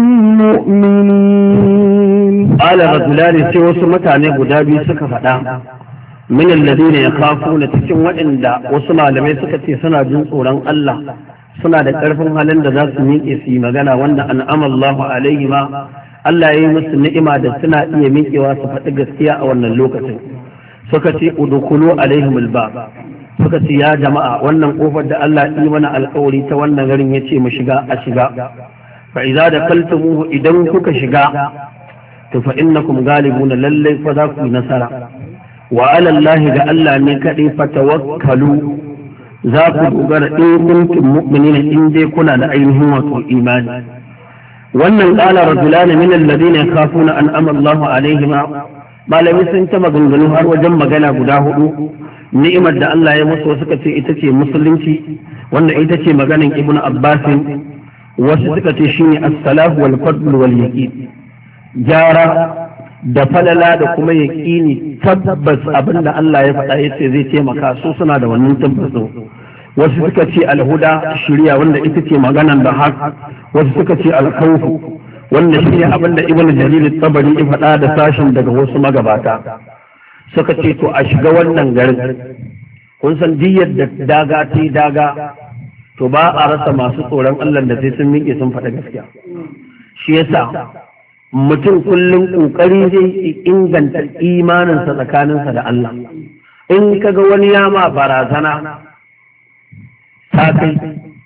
مؤمنين. قال رجلان سوى سمتاني غدابي سكفتا من الذين يخافون تكن وإن وسمع لم يسكتي سنة جنس ورن الله suna da ƙarfin halin da za su miƙe su yi magana wanda an'ama Allahu alaihi ma Allah ya yi musu ni'ima da suna iya miƙewa su faɗi gaskiya a wannan lokacin suka ce udkhulu alaihim albab suka ce ya jama'a wannan kofar da Allah yi mana alƙawari ta wannan garin yace mu shiga a shiga fa idza dakaltumuhu idan kuka shiga to fa innakum galibuna lallai fa za ku yi nasara wa ala Allah ga Allah ne kadai fa tawakkalu za ku dogara in kuntum mu'minina in dai kuna da ainihin wato imani wannan qala rajulan min alladhina yakhafuna an amalla Allahu alaihima malami sun ta maganganu har wajen magana guda hudu ni'imar da Allah ya musu suka ce ita ce musulunci wanda ita ce maganin ibnu Abbas wasu suka ce shine as-salahu wal fadl wal yaqin jara da falala da kuma yaqini tabbas abinda Allah ya faɗa yace zai taimaka su suna da wannan tabbacin wasu suka ce alhuda shiriya wanda ita ce maganan da haq wasu suka ce alkhawf wanda shi ne abinda ibn jarir tabari ya faɗa da sashin daga wasu magabata suka ce to a shiga wannan garin kun san diyar da daga ta daga to ba a rasa masu tsoron Allah da sai sun miƙe sun faɗa gaskiya shi yasa mutum kullum ƙoƙari zai inganta imaninsa tsakaninsa da Allah in kaga wani yama barazana ta kai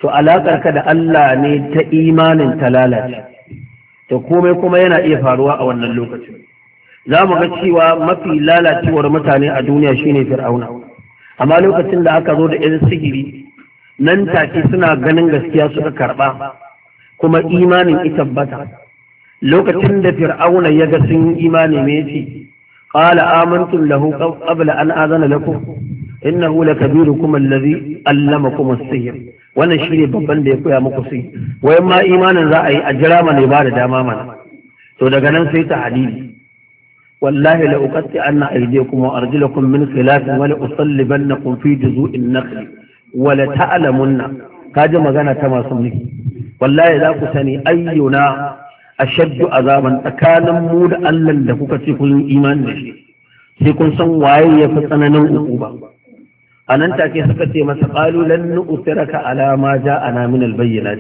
to alaƙarka da Allah ne ta imanin ta lalace to komai kuma yana iya faruwa a wannan lokacin. Za mu ga cewa mafi lalacewar mutane a duniya shine Fir'auna, amma lokacin da aka zo da irin sihiri nan take suna ganin gaskiya suka karɓa kuma imanin ita tabbata. Lokacin da Fir'auna ya ga sun imani me yace qala amantum lahu qabla an azana lakum innahu lakabirukum alladhi allamakum as-sihr. Wannan shine babban da ya koya muku sihiri, wai ma imanin za a yi a jira mana ba da dama mana. To daga nan sai ta hadidi wallahi la uqatti anna aydiyakum wa arjulakum min khilaf wa la usallibannakum fi juzu'in nakhl wa la ta'lamunna. Kaji magana ta masu mulki, wallahi za ku sani ayyuna ashaddu azaban tsakanin mu da Allah da kuka ce kun yi imani da shi, sai kun san waye ya fi tsananin uquba. anan take suka ce masa qalu lan nu'tiraka ala ma ja'ana min al-bayyinat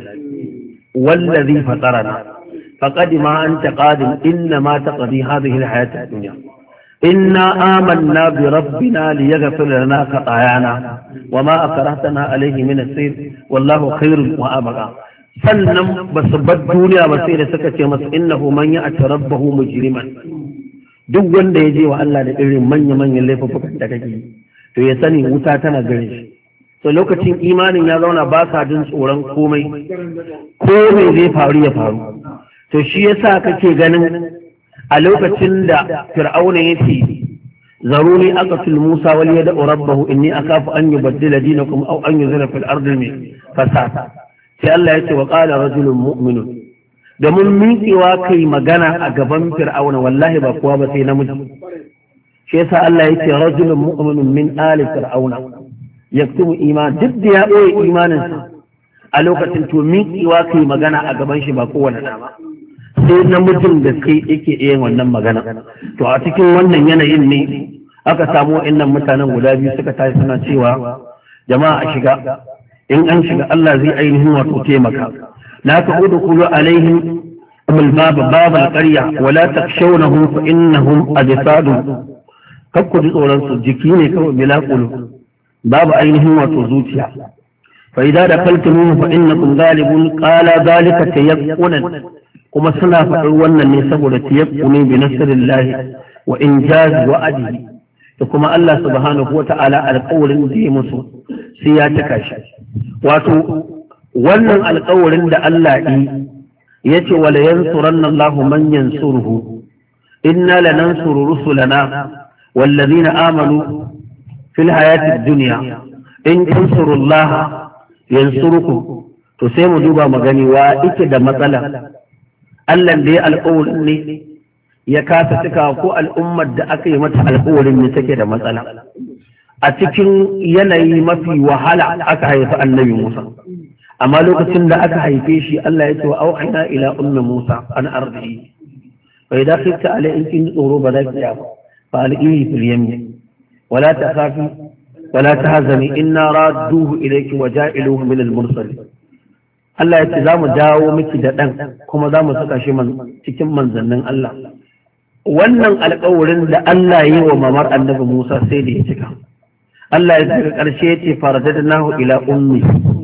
wallazi fatarana faqad ma anta qadim inna ma taqdi hadhihi al-hayat ad-dunya inna amanna bi rabbina liyaghfir lana khatayana wama akrahtana alayhi min as-sayr wallahu khairun wa abqa. sannan basu bar duniya ba sai da suka ce masa innahu man ya'ti rabbahu mujriman, duk wanda ya je wa Allah da irin manya-manyan laifukan da kake to ya sani wuta tana gare shi. to lokacin imanin ya zauna ba sa jin tsoron komai, komai zai faru ya faru. to shi yasa kake ganin a lokacin da fir'auna yace zaruni aqtul musa wal yad'u rabbahu inni akafu an yubaddila dinakum aw an yuzila fil ardi fasada, sai Allah yace wa qala rajulun mu'minun, da mun miƙewa kai magana a gaban fir'auna wallahi ba kowa ba sai namiji. shi yasa Allah yake rajulun mu'minun min ali fir'auna yaktumu iman, duk da ya ɓoye imaninsa a lokacin to miƙewa kai magana a gaban shi ba kowane dama sai namijin da kai yake yin wannan magana. to a cikin wannan yanayin ne aka samu wa'annan mutanen guda biyu suka tashi suna cewa jama'a a shiga, in an shiga Allah zai ainihin wato taimaka. la taqulu alaihim bab al-qarya wa la takshawnahu fa innahum ajsadun, kakku ji tsoron su jiki ne kawai bila qulu, babu ainihin wato zuciya. fa idza dakaltum fa innakum ghalibun qala dhalika tayaqqunan, kuma suna faɗar wannan ne saboda tayaqquni bi nasrillahi wa injaz wa'adi, da kuma Allah subhanahu wa ta'ala alƙawarin da ya musu sai ya taka shi. wato wannan alƙawarin da Allah yi yace wala yansuranna Allahu man yansuruhu inna lanansuru rusulana والذين آمنوا في الحياة الدنيا إن تنصروا الله ينصركم. تسيموا دوبا مغني وإكد مثلا الذي الأول إني يكاسة تكاكو الأمة دأكي متى الأول إني تكد مثلا أتكن يني ما في وحالة أكهي فالنبي موسى. أما لو كنت أكهي فيشي الله يتوى أوحنا إلى أم موسى أن أرضيه فإذا خفت عليه إنك نصروا بذلك يابا فألقيه في اليمين ولا تخافي ولا تهزني إنا رادوه إليك وجائلوه من المرسلين. Allah ya ce za mu dawo miki da ɗan kuma za mu saka shi cikin manzannin Allah. Wannan alƙawarin da Allah yi wa mamar annabi Musa sai da ya cika. Allah ya daga ƙarshe ya ce faradadnahu ila ummi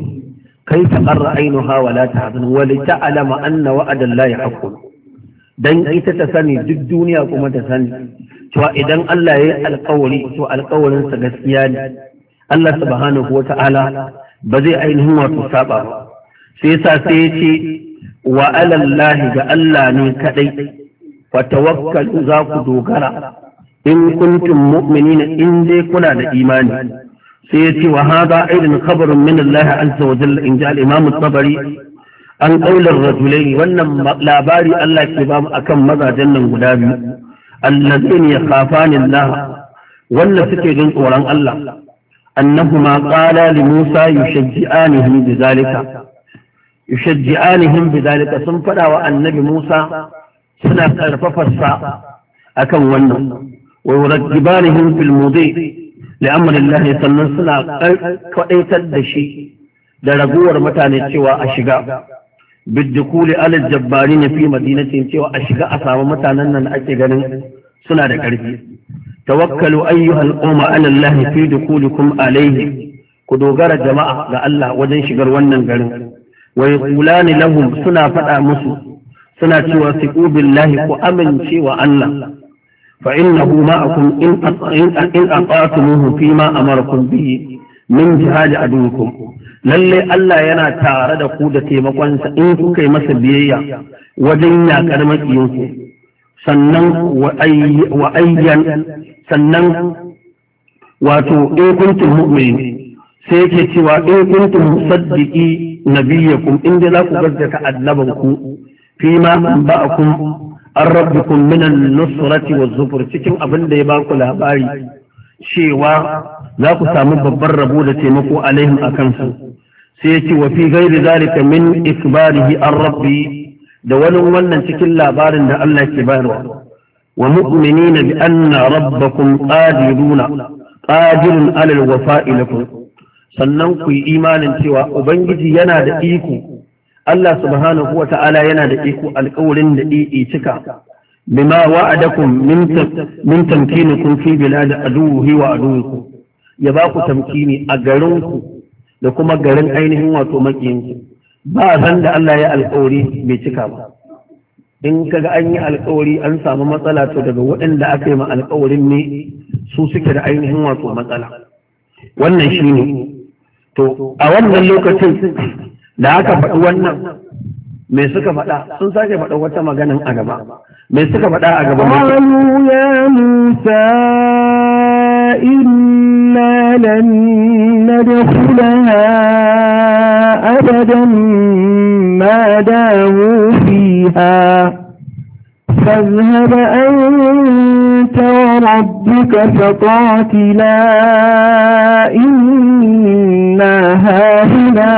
kai ta qarra ainuha wa la tahzan wa li ta'lama anna wa'ada Allah haqqun. Dan ita ta sani duk duniya kuma ta sani cewa idan Allah ya yi alƙawari to alƙawarinsa gaskiya ne. Allah subhanahu wa ta'ala ba zai ainihin wato saba ba. sai yasa sai ya ce wa alallahi ga Allah ne kadai fa tawakkalu za ku dogara in kuntum mu'minina in dai kuna da imani. sai ya ce wa hada aidan khabarun min Allah azza wa jalla in ja al-imam at-tabari an qaular rajulaini, wannan labari Allah ke ba mu akan mazajen nan guda biyu allazina yakhafani Allah, wannan suke jin tsoron Allah, annahuma qala li Musa yushajji'anihim bidhalika sun fada wa annabi Musa suna karfafarsa akan wannan, wa yurajjibanihim fil mudi li amri Allah, sannan suna kwadaitar da shi da raguwar mutane cewa a shiga biddukuli alal jabbarin fi madinatin, cewa a shiga a samu mutanen nan ake ganin suna da ƙarfi. tawakkalu ayyuhal umma ala Allah fi dukulikum alayhi ku dogara jama'a ga Allah wajen shigar wannan garin wa yaqulani lahum suna faɗa musu suna cewa siqu billahi ku amince wa Allah fa innahu ma'akum in aqatumuhu fima amarakum bihi min jihad adukum lalle Allah yana tare da ku da taimakonsa in kuka yi masa biyayya wajen yakar makiyinku sannan wa ayyan sannan wato in kuntum mu'minin sai yake cewa in kuntum musaddiqi nabiyakum inda za ku gaskata annabanku fi ma ba'akum an rabbikum min an-nusrati waz-zufur cikin abin da ya ba ku labari cewa za ku samu babban rabo da taimako alaihim akan su sai yake wa fi ghairi zalika min ikbarihi an rabbi da wani wannan cikin labarin da Allah ke bayarwa wa mu'minina bi anna rabbakum qadirun ala al-wafa'i lakum sannan ku yi imanin cewa ubangiji yana da iko Allah subhanahu wa ta'ala yana da iko alƙawarin da cika bima wa'adakum min tamkinikum fi bilad aduwwihi wa aduwwikum ya ba ku tamkini a garinku da kuma garin ainihin wato makiyinku ba zan da Allah ya alƙawari bai cika ba in kaga an yi alƙawari an samu matsala to daga waɗanda aka yi ma alƙawarin ne su suke da ainihin wato matsala wannan shine to a wannan lokacin da aka faɗi wannan me suka faɗa sun sake faɗa wata maganin a gaba me suka faɗa a gaba qalu ya musa inna lan nadkhulaha abadan ma damu fiha فاذهب أنت وربك فقاتلا إنا هاهنا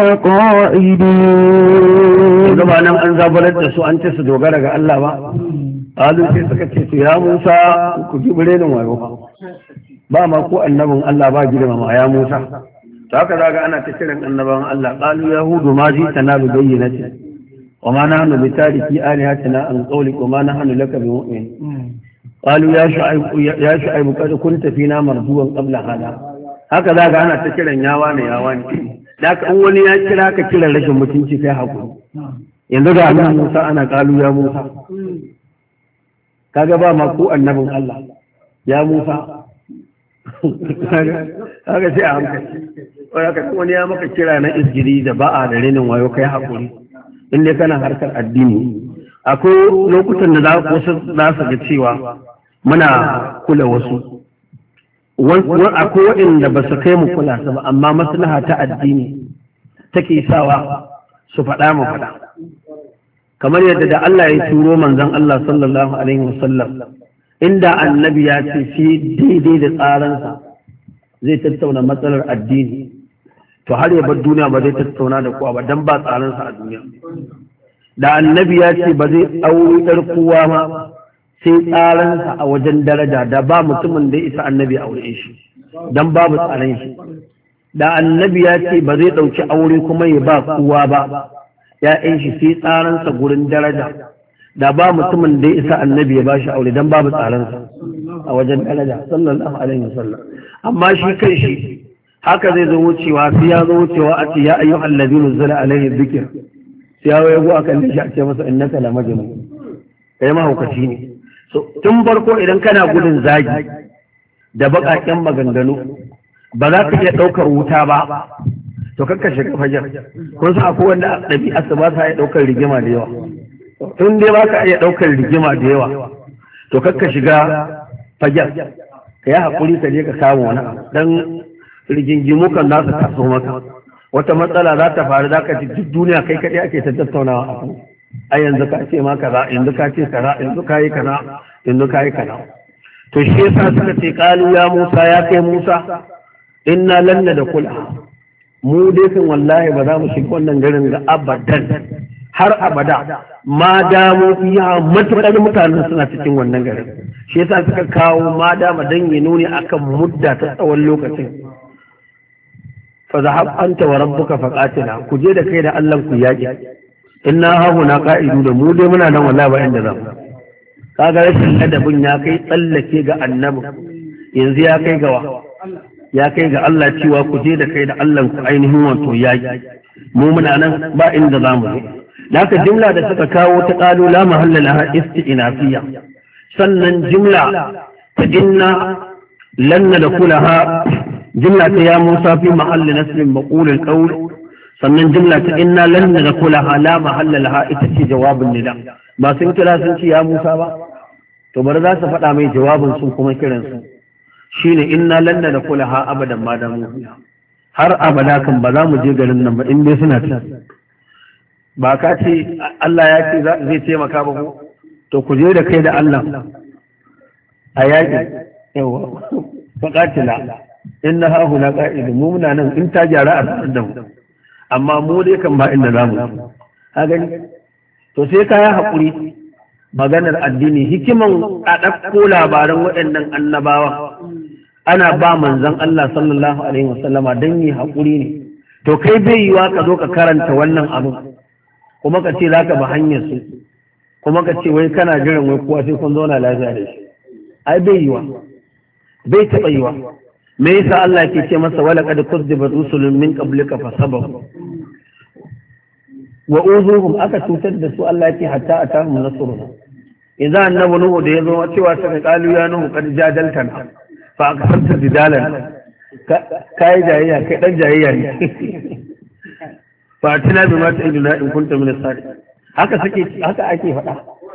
قائدون إذا ما نم أنزابلت سو أنت سدوغرك الله ما قالوا سكت يا موسى كجبرين ويوها ba ma ko annabin Allah ba girmama ya Musa to haka zaga ana ta kiran annaban Allah qalu yahudu ma ji tanalu bayyinati وما نحن بتاركي آلهتنا عن قولك وما نحن لك بمؤمن قالوا يا شعيب قد كنت فينا مرجوا قبل هذا هكذا أنا تكرا ياواني لكن أولي يا كلا لكم متنشي في حقه ينظر أنا موسى أنا قالوا يا موسى kaga ba ma ko annabin Allah ya Musa kaga sai a hankali wani ya maka kira na isgiri da ba'a da renin wayo kai hakuri inda kana harkar addini akwai lokutan da za su ga cewa muna kula wasu akwai waɗanda ba su kai mu kula su ba amma maslaha ta addini take sawa su faɗa mu faɗa kamar yadda da Allah ya turo manzon Allah sallallahu alaihi wasallam inda annabi ya ce shi daidai da tsaransa zai tattauna matsalar addini to har ya bar duniya ba zai tattauna da kowa ba dan ba tsaransa a duniya da annabi ya ce ba zai auri ɗar kowa ma sai tsaransa a wajen daraja da ba mutumin da isa annabi a aure shi dan babu tsaran shi da annabi ya ce ba zai ɗauki aure kuma ya ba kowa ba ya'yan shi sai tsaransa gurin daraja da ba mutumin da isa annabi ya ba shi aure dan babu tsaransa a wajen daraja sallallahu alaihi wasallam amma shi kai shi haka zai zo wucewa sai ya zo wucewa a ce ya ayyuhal ladina zala alaihi dhikr sai ya wayo akan shi a ce masa innaka la majnun kai mahaukaci ne so tun farko idan kana gudun zagi da bakaken maganganu ba za ka iya daukar wuta ba to kakka shiga fajar kun san akwai wanda ɗabi'a su ba sa iya daukar rigima da yawa tun dai ba ka iya daukar rigima da yawa to kakka shiga fajar ka yi hakuri ka je ka samu wani dan rigingimu kan za su taso maka wata matsala za ta faru za ka ji duk duniya kai kaɗai ake ta tattaunawa a kan a yanzu ka ce ma kaza yanzu ka ce kaza yanzu ka yi kaza yanzu ka yi kaza to shi yasa suka ce kalu ya Musa ya kai Musa inna lanna da kula mu dai kan wallahi ba za mu shiga wannan garin ga abadan har abada ma damu fiya matuƙar mutanen suna cikin wannan garin shi yasa suka kawo ma dama dan ya nuni akan mudda ta tsawon lokacin فذهب أنت وربك فقاتلا كجي da kai da Allah ku yaki inna hahuna qa'idu da mu dai muna nan wallahi ba inda zamu kaga rashin ladabin ya kai tsallake ga annabi yanzu ya kai gawa ya kai ga Allah cewa ku je da kai da Allah ku ainihin wato yaki mu muna nan ba inda zamu je haka jumla da suka kawo ta qalu la mahalla laha isti'nafiya sannan jumla ta inna lan nadkhulaha jumla ta ya Musa fi mahalli nasbin maqul al-qawl sannan jumla ta inna lan nadkhulaha la mahalla laha ita ce jawabin nida ba sun kira sun ce ya Musa ba to bari za su faɗa mai jawabin sun kuma kiran su shine inna lan nadkhulaha abadan ma damu har abada kan ba za mu je garin nan ba in dai suna ci ba ka ce Allah ya ce zai taimaka ba ko to ku je da kai da Allah a yaƙi yawa faƙatila inna ha huna qa'idu mu muna nan in ta gyara a tsarin da mu amma mu dai kan ba inda zamu ka gani to sai ka yi haƙuri maganar addini hikiman a ɗauko labaran waɗannan annabawa ana ba manzon Allah sallallahu alaihi wasallama don yi haƙuri ne to kai bai yiwa ka zo ka karanta wannan abu kuma ka ce za ka ba hanyar su kuma ka ce wai kana jiran wai kowa sai kun zauna lafiya da shi ai bai yiwa bai taɓa yiwa me yasa Allah ke ce masa wala qad kuzziba rusulun min qablika fasabaru wa uzuhum aka cutar da su Allah ke hatta atahum nasruna idan annabi nuhu da yazo cewa sai qalu ya nuhu qad jadaltana fa akasarta didalan kai jayayya kai dan jayayya ne fa atina bima ta'iduna in kunta min as-sadiqin haka ake faɗa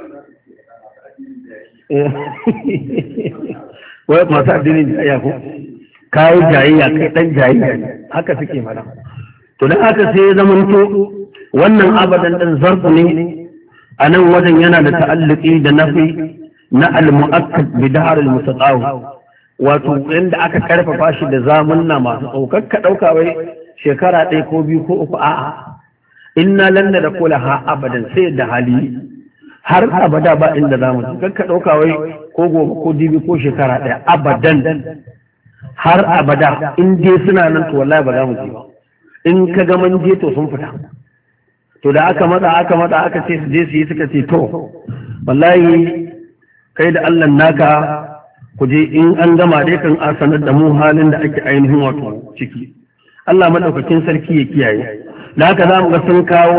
wai masu addinin jayayya ko kayi jayayya kai dan jayayya haka suke faɗa to dan haka sai ya zamanto wannan abadan din zarfu ne a nan wajen yana da ta'alluqi da nafi na al-mu'akkad bi dahr al-mutatawi wato inda aka karfafa shi da zamanna masu tsaukar ka dauka wai shekara ɗaya ko biyu ko uku a'a inna lan nadkhulaha abadan sai da hali har abada ba inda zamu ji ka dauka wai ko gobe ko dibi ko shekara ɗaya abadan har abada in dai suna nan to wallahi ba za mu ji ba in ka ga mun je to sun fita to da aka matsa aka ce su je su yi suka ce to wallahi kai da Allah naka ku je in an gama dai kan sanar da mu halin da ake ainihin wato ciki Allah madaukakin sarki ya kiyaye da haka za mu ga sun kawo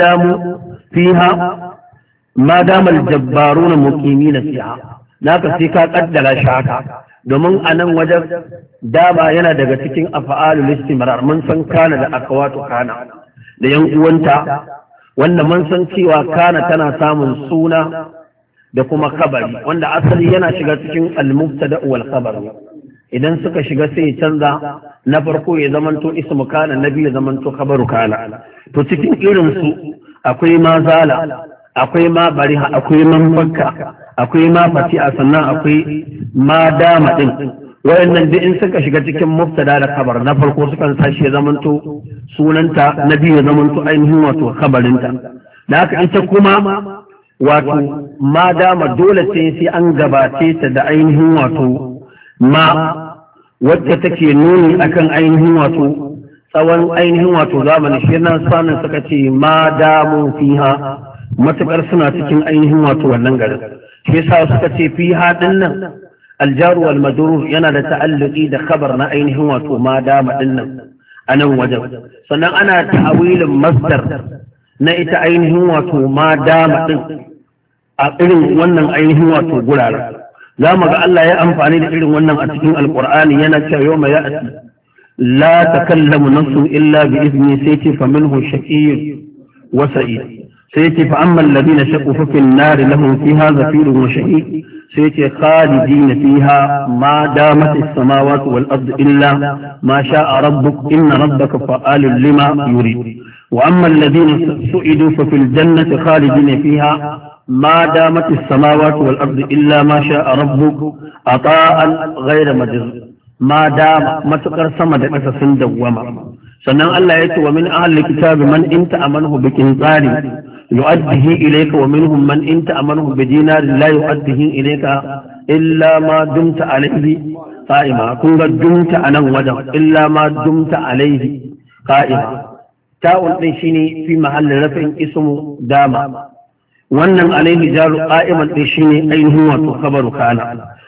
ma damal jabbaruna muqimina fiha da haka sai ka kaddara shi haka domin a nan wajen dama yana daga cikin af'alul istimrar mun san kana da akawatu kana da yan uwanta wanda mun san cewa kana tana samun suna da kuma khabari wanda asali yana shiga cikin al-mubtada wal khabar idan suka shiga sai canza na farko ya zamanto ismu kana na biyu ya zamanto khabaru kana to cikin irin su akwai ma zala akwai ma bariha akwai man bakka akwai ma fati'a sannan akwai ma dama din wayannan duk in suka shiga cikin mubtada da khabar na farko sukan sashi ya zamanto sunanta na biyu ya zamanto ainihin wato khabarinta da haka ita kuma wato ma dama dole sai an gabace ta da ainihin wato ma wacce take nuni akan ainihin wato tsawon ainihin wato zamani shi nan sanin suka ce ma damu fiha matukar suna cikin ainihin wato wannan garin shi yasa suka ce fiha dinnan aljaru wal majrur yana da ta'alluqi da khabar na ainihin wato ma dama dinnan a nan wajen sannan ana ta'awilin masdar na ita ainihin wato ma dama din a irin wannan ainihin wato guraren za mu ga Allah ya amfani da irin wannan a cikin alqur'ani yana cewa yawma ya'ti la takallamu nafsun illa bi izni sai ce fa minhu shaqiyyun wa sa'id sai ce fa amma alladhina shaqu fa fil nar lahum fiha zafirun wa shahiq sai ce khalidina fiha ma damat as-samawati wal ardu illa ma sha'a rabbuk inna rabbaka fa'alun lima yurid wa amma alladhina su'idu fa fil jannati khalidina fiha ما دامت السماوات والأرض إلا ما شاء ربك عطاء غير مجزوم ما دام ما تقر سمد أساسن دوما سنن الله يتي ومن أهل الكتاب من إنت أمنه بكنطار يؤديه إليك ومنهم من إنت أمنه بدينار لا يؤديه إليك إلا ما دمت عليه قائما كنت دمت أنا وجه إلا ما دمت عليه قائما تاء شيني في محل رفع اسم داما wannan alaihi jaru qa'iman din shine ainihin wato khabaru kana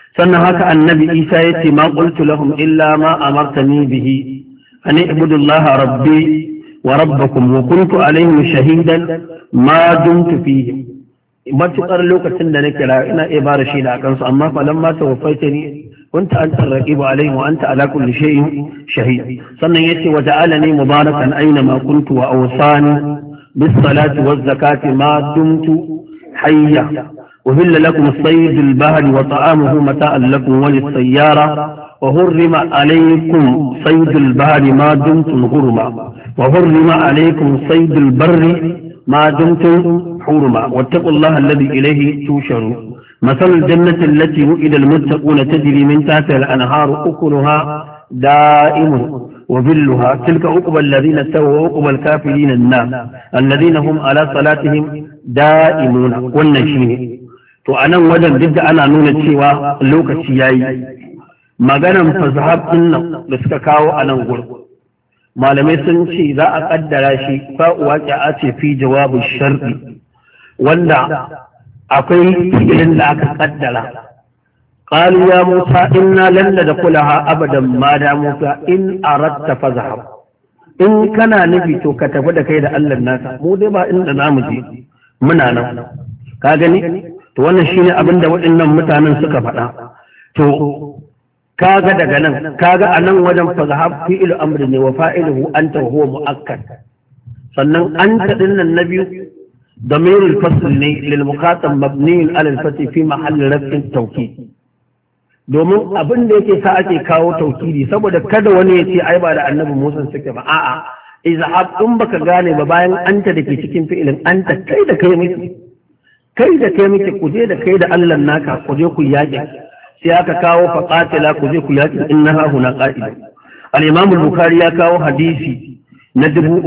sannan haka annabi Isa yace ma qultu lahum illa ma amartani bihi an ibudullaha rabbi wa rabbakum wa kuntu alaihim shahidan ma dumtu fihim matuƙar lokacin da na kira ina iya bara shi da kansu amma falamma tawaffaitani kunta anta raqibu alaihim wa anta ala kulli shay'in shahid sannan yace wa ja'alani mubarakan aina ma kuntu wa awsani bis salati waz zakati ma dumtu hayya uhilla lakum saydul bahri wa ta'amuhu mata'an lakum wa lis sayyara wa hurrima alaykum saydul bahri ma dumtum hurma wa hurrima alaykum saydul barri ما دمتم حرما واتقوا الله الذي إليه توشرون مثل الجنة التي وئد المتقون تجري من تحتها الأنهار أكلها دائم وظلها تلك عقبى الذين اتقوا وعقبى الكافرين النار الذين هم على صلاتهم دائمون والنشين to anan wajen duk da ana nuna cewa lokaci yayi maganan fazhab din nan da suka kawo anan gurin malamai sun ce za a kaddara shi fa'uwa a ce fi jawabin sharɗi wanda akwai filin da aka kaddara qalu ya musa inna lan nadkhulaha abadan ma damu fa in aradta fazhab in kana nufi to ka tafi da kai da Allah naka mu dai ba inda zamu je muna nan ka gani to wannan shine abinda waɗannan mutanen suka faɗa to kaga daga nan kaga a nan wajen fazahab fi'il amri ne wa fa'iluhu anta wa huwa mu'akkad sannan anta dinnan na biyu damirul fasl ne lil muqatam mabni ala al fath fi mahall raf'in tawkid domin abin da yake sa ake kawo tawkidi saboda kada wani ya ce ai ba da annabi Musa suke ba a'a izhab in baka gane ba bayan anta dake cikin fi'ilin anta kai da kai miki ku je da kai da Allah naka ku je ku yaƙi sai aka kawo faqatila ku je ku yaƙi innaha huna qa'id al-imam al-bukhari ya kawo hadisi na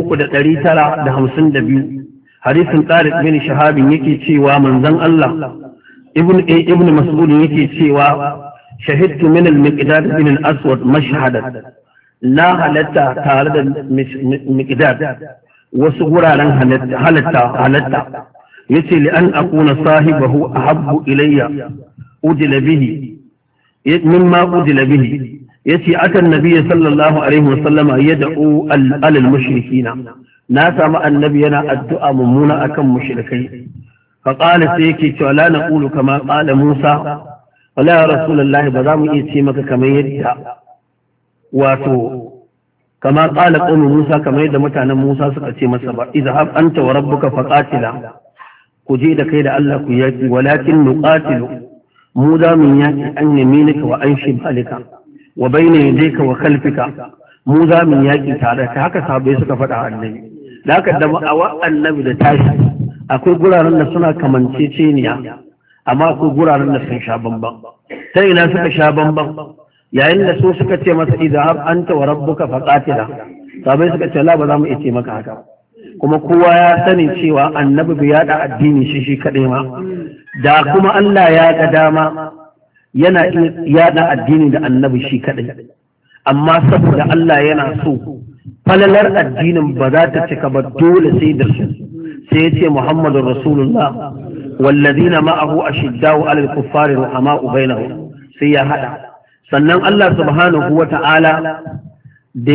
3952 hadisin Tariq bin Shahab yake cewa manzon Allah ibn Mas'ud yake cewa shahidtu min al-miqdad bin al-aswad mashhadan la halatta tare da miqdad wasu guraren halatta yace li an akuna sahibahu ahabbu ilayya udila bihi mimma udila bihi yace atan nabiy sallallahu alaihi wasallam yad'u al-mushrikina na samu annabi yana addu'a mummuna akan mushrikai fa qala sai yake cewa la naqulu kama qala Musa wala ya rasulullahi ba za mu iya ce maka kamar yadda wato kama qala qawmu Musa kamar yadda mutanen Musa suka ce masa ba idhab anta wa rabbuka faqatila ku je da kai da Allah ku yaki walakin nuqatilu mu da mun yaki an yaminika wa an shibalika wa bayna yadayka wa khalfika mu da mun yaki tare ta haka sahabbai suka faɗa annabi da haka da ma'awa annabi da tashi akwai guraren da suna kamanceceniya amma akwai guraren da sun sha bamban ta ina suka sha bamban yayin da su suka ce masa idhab anta wa rabbuka faqatila sahabbai suka ce la ba za mu iya ce maka haka kuma kowa ya sani cewa annabi bai yada addini shi kadai ma da kuma Allah ya ga dama yana yada addini da annabi shi kadai amma saboda Allah yana so falalar addinin ba za ta cika ba dole sai da su sai yace Muhammadur Rasulullah wallazina ma'ahu ashiddau 'alal kuffari ruhama'u bainahum sai ya hada sannan Allah subhanahu wata'ala da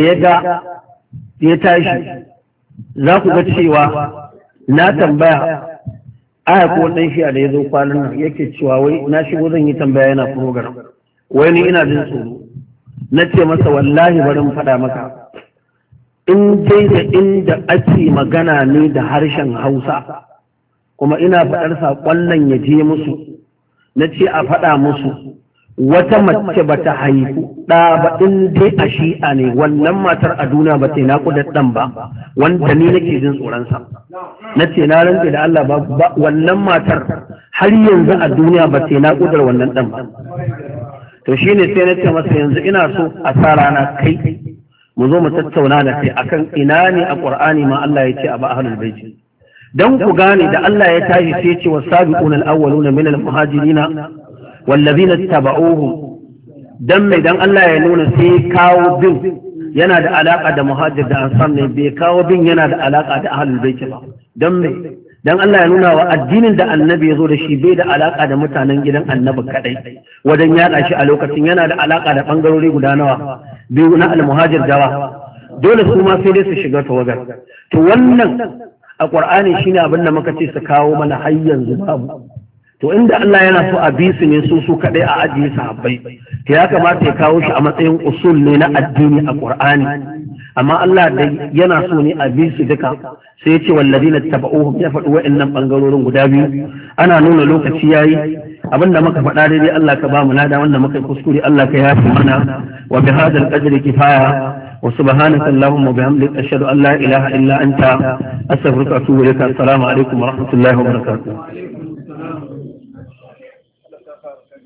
ya tashi za ku ga cewa na tambaya aya ko dan shi da ya zo kwanan nan yake cewa wai na shigo zan yi tambaya yana program wai ni ina jin tsoro na ce masa wallahi bari mu faɗa maka in dai da inda ake magana ne da harshen Hausa kuma ina faɗar saƙon nan ya je musu na ce a faɗa musu wata mace ba ta haifu ɗa ba in dai a shi'a ne wannan matar a duniya ba ta yi naƙudar ɗan ba wanda ni nake jin tsoronsa na ce na rantse da Allah ba wannan matar har yanzu a duniya ba ta yi naƙudar wannan ɗan ba to shine sai na ce masa yanzu ina so a sa rana kai mu zo mu tattauna da kai akan ina ne a Qur'ani ma Allah ya ce a ba ahlul bait dan ku gane da Allah ya tashi sai ya ce was-sabiquna al-awwaluna min al-muhajirina wallazina tabauhum dan mai dan Allah ya nuna sai kawo bin yana da alaka da muhajir da ansar ne bai kawo bin yana da alaka da ahlul bait ba dan mai dan Allah ya nuna wa addinin da annabi ya zo da shi bai da alaka da mutanen gidan annabi kadai wajen yaɗa shi a lokacin yana da alaka da bangarori guda nawa biyu na almuhajir dawa dole su ma sai dai su shiga tawagar to wannan a qur'ani shine abin da muka ce su kawo mana har yanzu babu to inda Allah yana so a bi su ne su kadai a ajiye sahabbai to ya kamata ya kawo shi a matsayin usul ne na addini a qur'ani amma Allah da yana so ne a bi su duka sai ya ce walladina tabauhum ya faɗi wa'annan bangarorin guda biyu ana nuna lokaci yayi abinda muka faɗa daidai Allah ka ba mu lada wanda muka kuskure Allah ka yafi mana wa bi hadal qadri kifaya wa subhanaka allahumma wa bihamdika ashhadu an la ilaha illa anta astaghfiruka wa atubu ilaik assalamu alaikum wa rahmatullahi wa barakatuh